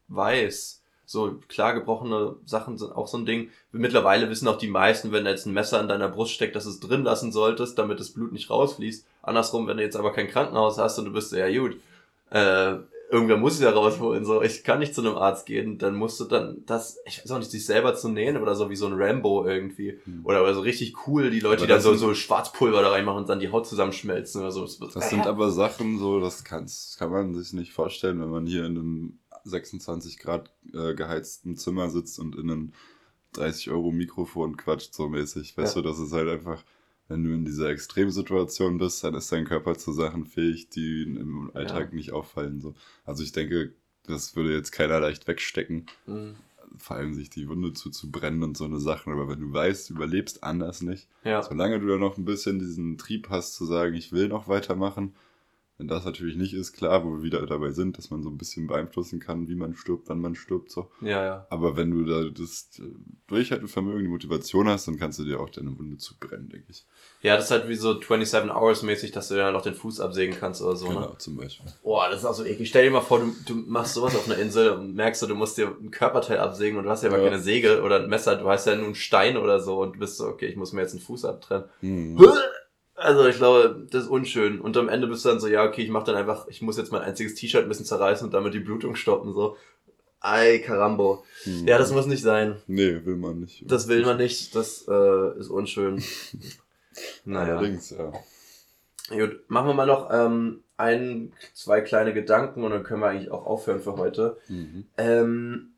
B: weiß. So klar, gebrochene Sachen sind auch so ein Ding. Mittlerweile wissen auch die meisten, wenn da jetzt ein Messer in deiner Brust steckt, dass du es drin lassen solltest, damit das Blut nicht rausfließt. Andersrum, wenn du jetzt aber kein Krankenhaus hast und du bist so, ja gut, äh, irgendwer muss es ja rausholen, so, ich kann nicht zu einem Arzt gehen, dann musst du dann das, ich weiß auch nicht, sich selber zu nähen oder so wie so ein Rambo irgendwie, hm. oder, oder so richtig cool, die Leute, aber die dann so, so Schwarzpulver da reinmachen und dann die Haut zusammenschmelzen oder so.
C: Das äh. sind aber Sachen so, das kann's, kann man sich nicht vorstellen, wenn man hier in einem sechsundzwanzig Grad äh, geheizten Zimmer sitzt und in einem dreißig Euro Mikrofon quatscht so mäßig, weißt ja. du, das ist halt einfach, wenn du in dieser Extremsituation bist, dann ist dein Körper zu Sachen fähig, die im Alltag ja. nicht auffallen. So. Also ich denke, das würde jetzt keiner leicht wegstecken, mhm. vor allem sich die Wunde zuzubrennen und so eine Sachen. Aber wenn du weißt, du überlebst anders nicht, ja. solange du da noch ein bisschen diesen Trieb hast zu sagen, ich will noch weitermachen, wenn das natürlich nicht ist, klar, wo wir wieder dabei sind, dass man so ein bisschen beeinflussen kann, wie man stirbt, wann man stirbt, so. Ja, ja. Aber wenn du da das Durchhaltevermögen, die Motivation hast, dann kannst du dir auch deine Wunde zubrennen, denke ich.
B: Ja, das ist halt wie so siebenundzwanzig Hours mäßig, dass du dann noch den Fuß absägen kannst oder so, genau, ne? Genau,
C: zum Beispiel.
B: Boah, das ist auch so eklig. Stell dir mal vor, du, du machst sowas auf einer Insel und merkst du, du musst dir ein Körperteil absägen und du hast ja aber ja. keine Säge oder ein Messer, du hast ja nur einen Stein oder so und du bist so, okay, ich muss mir jetzt einen Fuß abtrennen. Mhm. Also ich glaube, das ist unschön. Und am Ende bist du dann so, ja, okay, ich mach dann einfach, ich muss jetzt mein einziges T-Shirt ein bisschen zerreißen und damit die Blutung stoppen, so. Ay, Carambo. Hm. Ja, das muss nicht sein.
C: Nee, will man nicht.
B: Das will man nicht, das äh, ist unschön. Naja.
C: Allerdings, ja.
B: Gut, machen wir mal noch ähm, ein, zwei kleine Gedanken und dann können wir eigentlich auch aufhören für heute. Mhm. Ähm,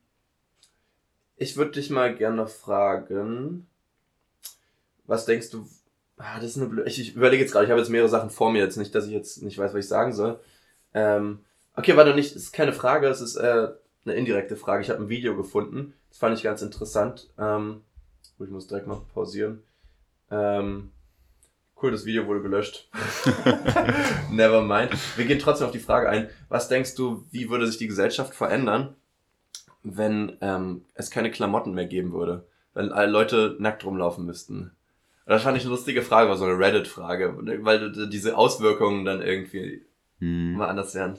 B: ich würde dich mal gerne fragen, was denkst du, ah, das ist eine blöde, ich, ich überlege jetzt gerade, ich habe jetzt mehrere Sachen vor mir, jetzt nicht, dass ich jetzt nicht weiß, was ich sagen soll. Ähm, okay, warte, nicht, es ist keine Frage, es ist äh, eine indirekte Frage. Ich habe ein Video gefunden, das fand ich ganz interessant. Ähm, ich muss direkt mal pausieren. Ähm, cool, das Video wurde gelöscht. Never mind. Wir gehen trotzdem auf die Frage ein. Was denkst du, wie würde sich die Gesellschaft verändern, wenn ähm, es keine Klamotten mehr geben würde? Wenn alle Leute nackt rumlaufen müssten? Das fand ich eine lustige Frage, war so eine Reddit-Frage, weil diese Auswirkungen dann irgendwie hm. mal anders wären.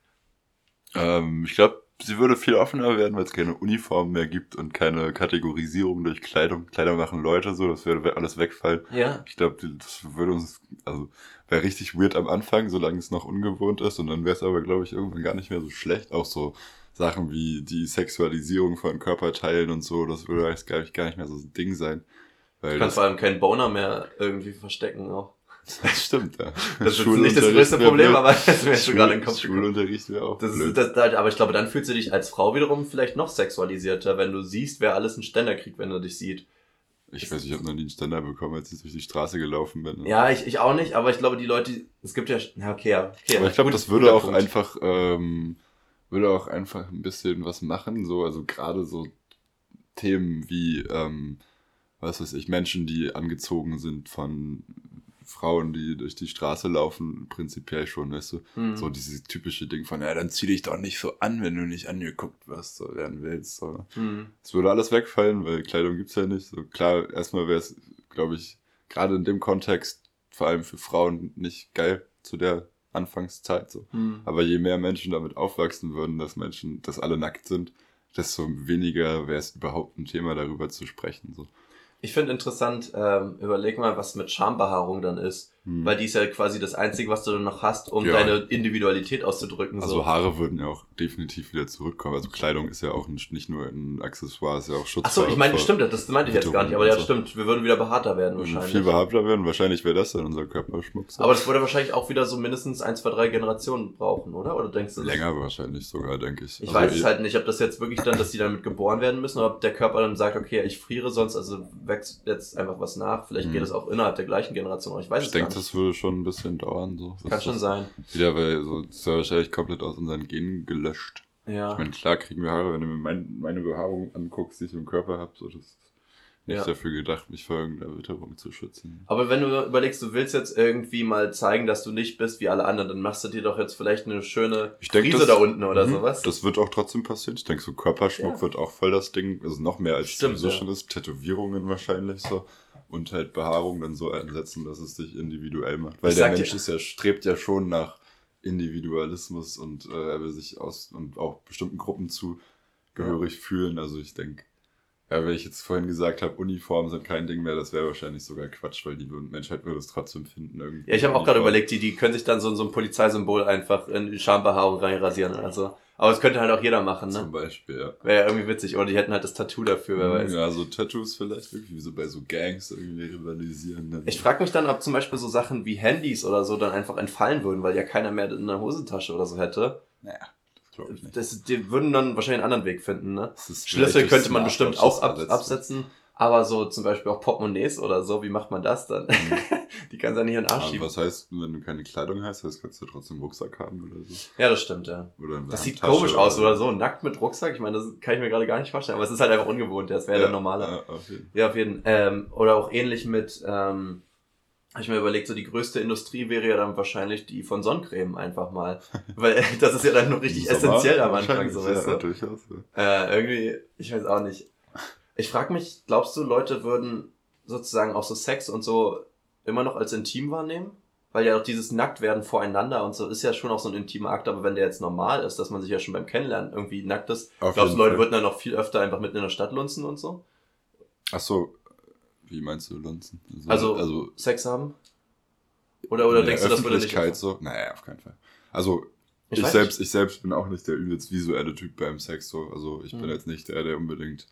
C: Ähm, ich glaube, sie würde viel offener werden, weil es keine Uniformen mehr gibt und keine Kategorisierung durch Kleidung. Kleider machen Leute so, das würde alles wegfallen. Ja. Ich glaube, das würde uns, also wäre richtig weird am Anfang, solange es noch ungewohnt ist und dann wäre es aber, glaube ich, irgendwann gar nicht mehr so schlecht. Auch so Sachen wie die Sexualisierung von Körperteilen und so, das würde eigentlich gar nicht, gar nicht mehr so ein Ding sein.
B: Weil du kannst vor allem keinen Boner mehr irgendwie verstecken auch.
C: Das stimmt, ja.
B: Das ist nicht das größte Problem, aber das ist mir schon gerade in den Kopf gekommen.
C: Schulunterricht wäre auch
B: das ist, das, das, aber ich glaube, dann fühlst du dich als Frau wiederum vielleicht noch sexualisierter, wenn du siehst, wer alles einen Ständer kriegt, wenn er dich sieht.
C: Ich weiß, ich habe noch nie einen Ständer bekommen, als ich durch die Straße gelaufen bin.
B: Ja, ich, ich auch nicht, aber ich glaube, die Leute, es gibt ja, ja okay, ja. Okay,
C: aber ich glaube, das würde auch Punkt. einfach, ähm, würde auch einfach ein bisschen was machen, so, also gerade so Themen wie, ähm, was weiß ich, Menschen, die angezogen sind von Frauen, die durch die Straße laufen, prinzipiell schon, weißt du, mhm. so dieses typische Ding von, ja, dann zieh dich doch nicht so an, wenn du nicht angeguckt wirst, so werden willst, so. Mhm. Es würde alles wegfallen, weil Kleidung gibt's ja nicht, so klar, erstmal wäre es, glaube ich, gerade in dem Kontext, vor allem für Frauen, nicht geil zu der Anfangszeit, so. Mhm. Aber je mehr Menschen damit aufwachsen würden, dass Menschen, dass alle nackt sind, desto weniger wäre es überhaupt ein Thema, darüber zu sprechen, so.
B: Ich finde interessant, ähm, überleg mal, was mit Schambehaarung dann ist. Hm. Weil die ist ja quasi das Einzige, was du dann noch hast, um ja. deine Individualität auszudrücken.
C: Also so. Haare würden ja auch definitiv wieder zurückkommen. Also Kleidung ist ja auch nicht nur ein Accessoire, ist ja auch Schutz.
B: Achso, ich meine, stimmt, das meinte ich jetzt gar nicht. Aber ja, so. stimmt, wir würden wieder behaarter werden wahrscheinlich.
C: Viel behaarter werden, wahrscheinlich wäre das dann unser Körperschmuck. So.
B: Aber das würde wahrscheinlich auch wieder so mindestens ein, zwei, drei Generationen brauchen, oder? Oder denkst du das?
C: Länger wahrscheinlich sogar, denke ich.
B: Ich also weiß es halt nicht, ob das jetzt wirklich dann, dass die damit geboren werden müssen, oder ob der Körper dann sagt, okay, ich friere sonst, also wächst jetzt einfach was nach. Vielleicht hm. geht es auch innerhalb der gleichen Generation, aber ich weiß
C: ich
B: es
C: denk,
B: gar nicht.
C: Ich denke, das würde schon ein bisschen dauern. So.
B: Das Kann schon sein.
C: Wieder, weil so, das ist ja wahrscheinlich komplett aus unseren Genen gelöscht. Ja. Ich meine, klar kriegen wir Haare, wenn du mir mein, meine Behaarung anguckst, die ich im Körper habe, so, das ist nicht ja. dafür gedacht, mich vor irgendeiner Witterung zu schützen.
B: Aber wenn du überlegst, du willst jetzt irgendwie mal zeigen, dass du nicht bist wie alle anderen, dann machst du dir doch jetzt vielleicht eine schöne
C: ich denk,
B: Frise
C: das,
B: da unten oder
C: mh,
B: sowas.
C: Das wird auch trotzdem passieren. Ich denke, so Körperschmuck ja. wird auch voll das Ding, also noch mehr als
B: Stimmt,
C: es so
B: ja.
C: schon ist, Tätowierungen wahrscheinlich so. Und halt Behaarung dann so einsetzen, dass es dich individuell macht. Weil ich der Mensch ist ja, strebt ja schon nach Individualismus und äh, er will sich aus und auch bestimmten Gruppen zugehörig ja. fühlen. Also ich denke, Ja, wenn ich jetzt vorhin gesagt habe, Uniformen sind kein Ding mehr, das wäre wahrscheinlich sogar Quatsch, weil die Menschheit würde es trotzdem finden. Irgendwie
B: ja, ich habe auch gerade überlegt, die, die können sich dann so, so ein Polizeisymbol einfach in die Schambehaarung reinrasieren oder so. Aber das könnte halt auch jeder machen, ne?
C: Zum Beispiel, ja.
B: Wäre ja irgendwie witzig. Oder die hätten halt das Tattoo dafür, wer weiß.
C: Ja, so Tattoos vielleicht, irgendwie wie so bei so Gangs irgendwie rivalisieren. Ne?
B: Ich frage mich dann, ob zum Beispiel so Sachen wie Handys oder so dann einfach entfallen würden, weil ja keiner mehr in der Hosentasche oder so hätte.
C: Naja. Ich
B: das, die würden dann wahrscheinlich einen anderen Weg finden, ne? Schlüssel könnte man bestimmt auch ab, absetzen, aber so zum Beispiel auch Portemonnaies oder so, wie macht man das dann? Mhm. Die kannst du ja nicht in den Arsch
C: ja,
B: schieben.
C: Was heißt, wenn du keine Kleidung hast, das kannst du trotzdem einen Rucksack haben oder so?
B: Ja, das stimmt, ja.
C: Oder
B: das sieht komisch aus oder so, nackt mit Rucksack, ich meine, das kann ich mir gerade gar nicht vorstellen, aber es ist halt einfach ungewohnt, das wäre ja, der normale.
C: Ja, auf jeden.
B: Ja, auf jeden. Ähm, oder auch ähnlich mit, ähm, habe ich mir überlegt, so die größte Industrie wäre ja dann wahrscheinlich die von Sonnencreme einfach mal. Weil das ist ja dann noch richtig essentiell am Anfang, so weißt du.
C: Ja, durchaus,
B: ja. Äh, irgendwie, ich weiß auch nicht. Ich frage mich, glaubst du, Leute würden sozusagen auch so Sex und so immer noch als intim wahrnehmen? Weil ja auch dieses Nacktwerden voreinander und so ist ja schon auch so ein intimer Akt, aber wenn der jetzt normal ist, dass man sich ja schon beim Kennenlernen irgendwie nackt ist, Auf glaubst du, Leute Fall. würden dann noch viel öfter einfach mitten in der Stadt lunzen und so?
C: Ach so. Wie meinst du Lunzen?
B: Also, also, also Sex haben? Oder, oder denkst du, das würde nicht...
C: so? Naja, auf keinen Fall. Also, ich, ich selbst ich selbst bin auch nicht der übelst visuelle Typ beim Sex. so. Also, ich hm. bin jetzt nicht der, der unbedingt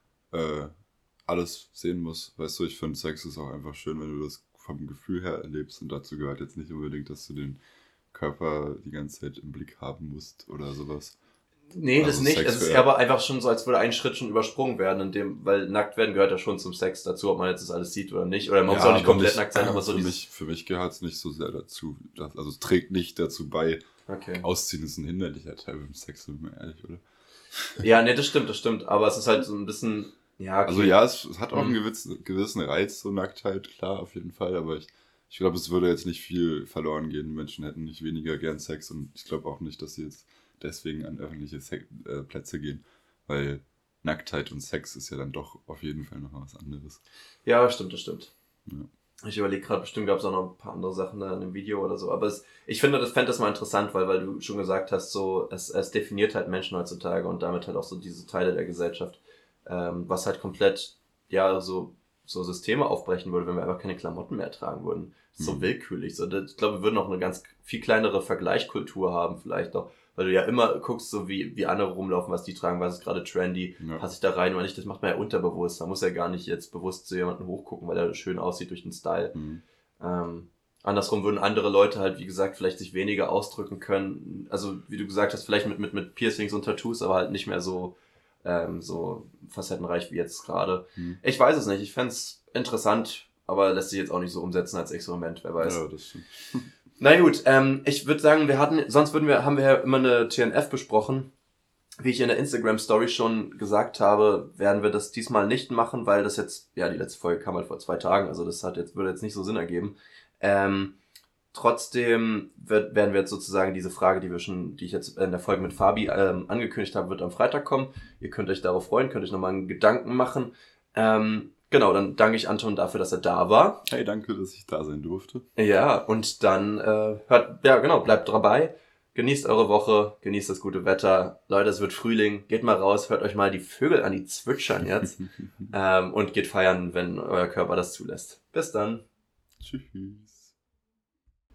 C: äh, alles sehen muss. Weißt du, ich finde, Sex ist auch einfach schön, wenn du das vom Gefühl her erlebst. Und dazu gehört jetzt nicht unbedingt, dass du den Körper die ganze Zeit im Blick haben musst oder sowas.
B: Nee, also das nicht. Sex es ist aber einfach schon so, als würde ein Schritt schon übersprungen werden, in dem, weil nackt werden gehört ja schon zum Sex dazu, ob man jetzt das alles sieht oder nicht. Oder man ja, muss auch nicht komplett nicht, nackt sein, aber so
C: für
B: dieses...
C: mich, für mich gehört es nicht so sehr dazu. Dass, also es trägt nicht dazu bei.
B: Okay.
C: Ausziehen ist ein hinderlicher Teil beim Sex, sind wir ehrlich, oder?
B: Ja, nee, das stimmt, das stimmt. Aber es ist halt so ein bisschen... Ja, okay.
C: Also ja, es, es hat auch mhm. einen gewissen, gewissen Reiz, so Nacktheit, klar, auf jeden Fall. Aber ich, ich glaube, es würde jetzt nicht viel verloren gehen. Die Menschen hätten nicht weniger gern Sex und ich glaube auch nicht, dass sie jetzt deswegen an öffentliche Se- äh, Plätze gehen, weil Nacktheit und Sex ist ja dann doch auf jeden Fall noch was anderes.
B: Ja, das stimmt, das stimmt.
C: Ja.
B: Ich überlege gerade, bestimmt gab es auch noch ein paar andere Sachen da in dem Video oder so, aber es, ich finde, das fände das mal interessant, weil, weil du schon gesagt hast, so es, es definiert halt Menschen heutzutage und damit halt auch so diese Teile der Gesellschaft, ähm, was halt komplett, ja, so so Systeme aufbrechen würde, wenn wir einfach keine Klamotten mehr tragen würden. So mhm. willkürlich. So, das, ich glaube, wir würden auch eine ganz viel kleinere Vergleichskultur haben vielleicht auch, weil du ja immer guckst, so wie, wie andere rumlaufen, was die tragen, was ist gerade trendy, ja. passe ich da rein oder nicht, das macht man ja unterbewusst. Man muss ja gar nicht jetzt bewusst zu jemandem hochgucken, weil er schön aussieht durch den Style.
C: Mhm.
B: Ähm, andersrum würden andere Leute halt, wie gesagt, vielleicht sich weniger ausdrücken können. Also, wie du gesagt hast, vielleicht mit, mit, mit Piercings und Tattoos, aber halt nicht mehr so, ähm, so facettenreich wie jetzt gerade.
C: Mhm.
B: Ich weiß es nicht, ich fände es interessant, aber lässt sich jetzt auch nicht so umsetzen als Experiment, wer weiß.
C: Ja, das stimmt.
B: Na gut, ähm, ich würde sagen, wir hatten, sonst würden wir, haben wir ja immer eine T N F besprochen. Wie ich in der Instagram-Story schon gesagt habe, werden wir das diesmal nicht machen, weil das jetzt, ja, die letzte Folge kam halt vor zwei Tagen, also das hat jetzt, würde jetzt nicht so Sinn ergeben. Ähm, trotzdem wird, werden wir jetzt sozusagen diese Frage, die wir schon, die ich jetzt in der Folge mit Fabi ähm, angekündigt habe, wird am Freitag kommen. Ihr könnt euch darauf freuen, könnt euch nochmal einen Gedanken machen. Ähm, Genau, dann danke ich Anton dafür, dass er da war.
C: Hey, danke, dass ich da sein durfte.
B: Ja, und dann äh, hört, ja genau, bleibt dabei. Genießt eure Woche, genießt das gute Wetter. Leute, es wird Frühling. Geht mal raus, hört euch mal die Vögel an, die zwitschern jetzt. ähm, und geht feiern, wenn euer Körper das zulässt. Bis dann.
C: Tschüss.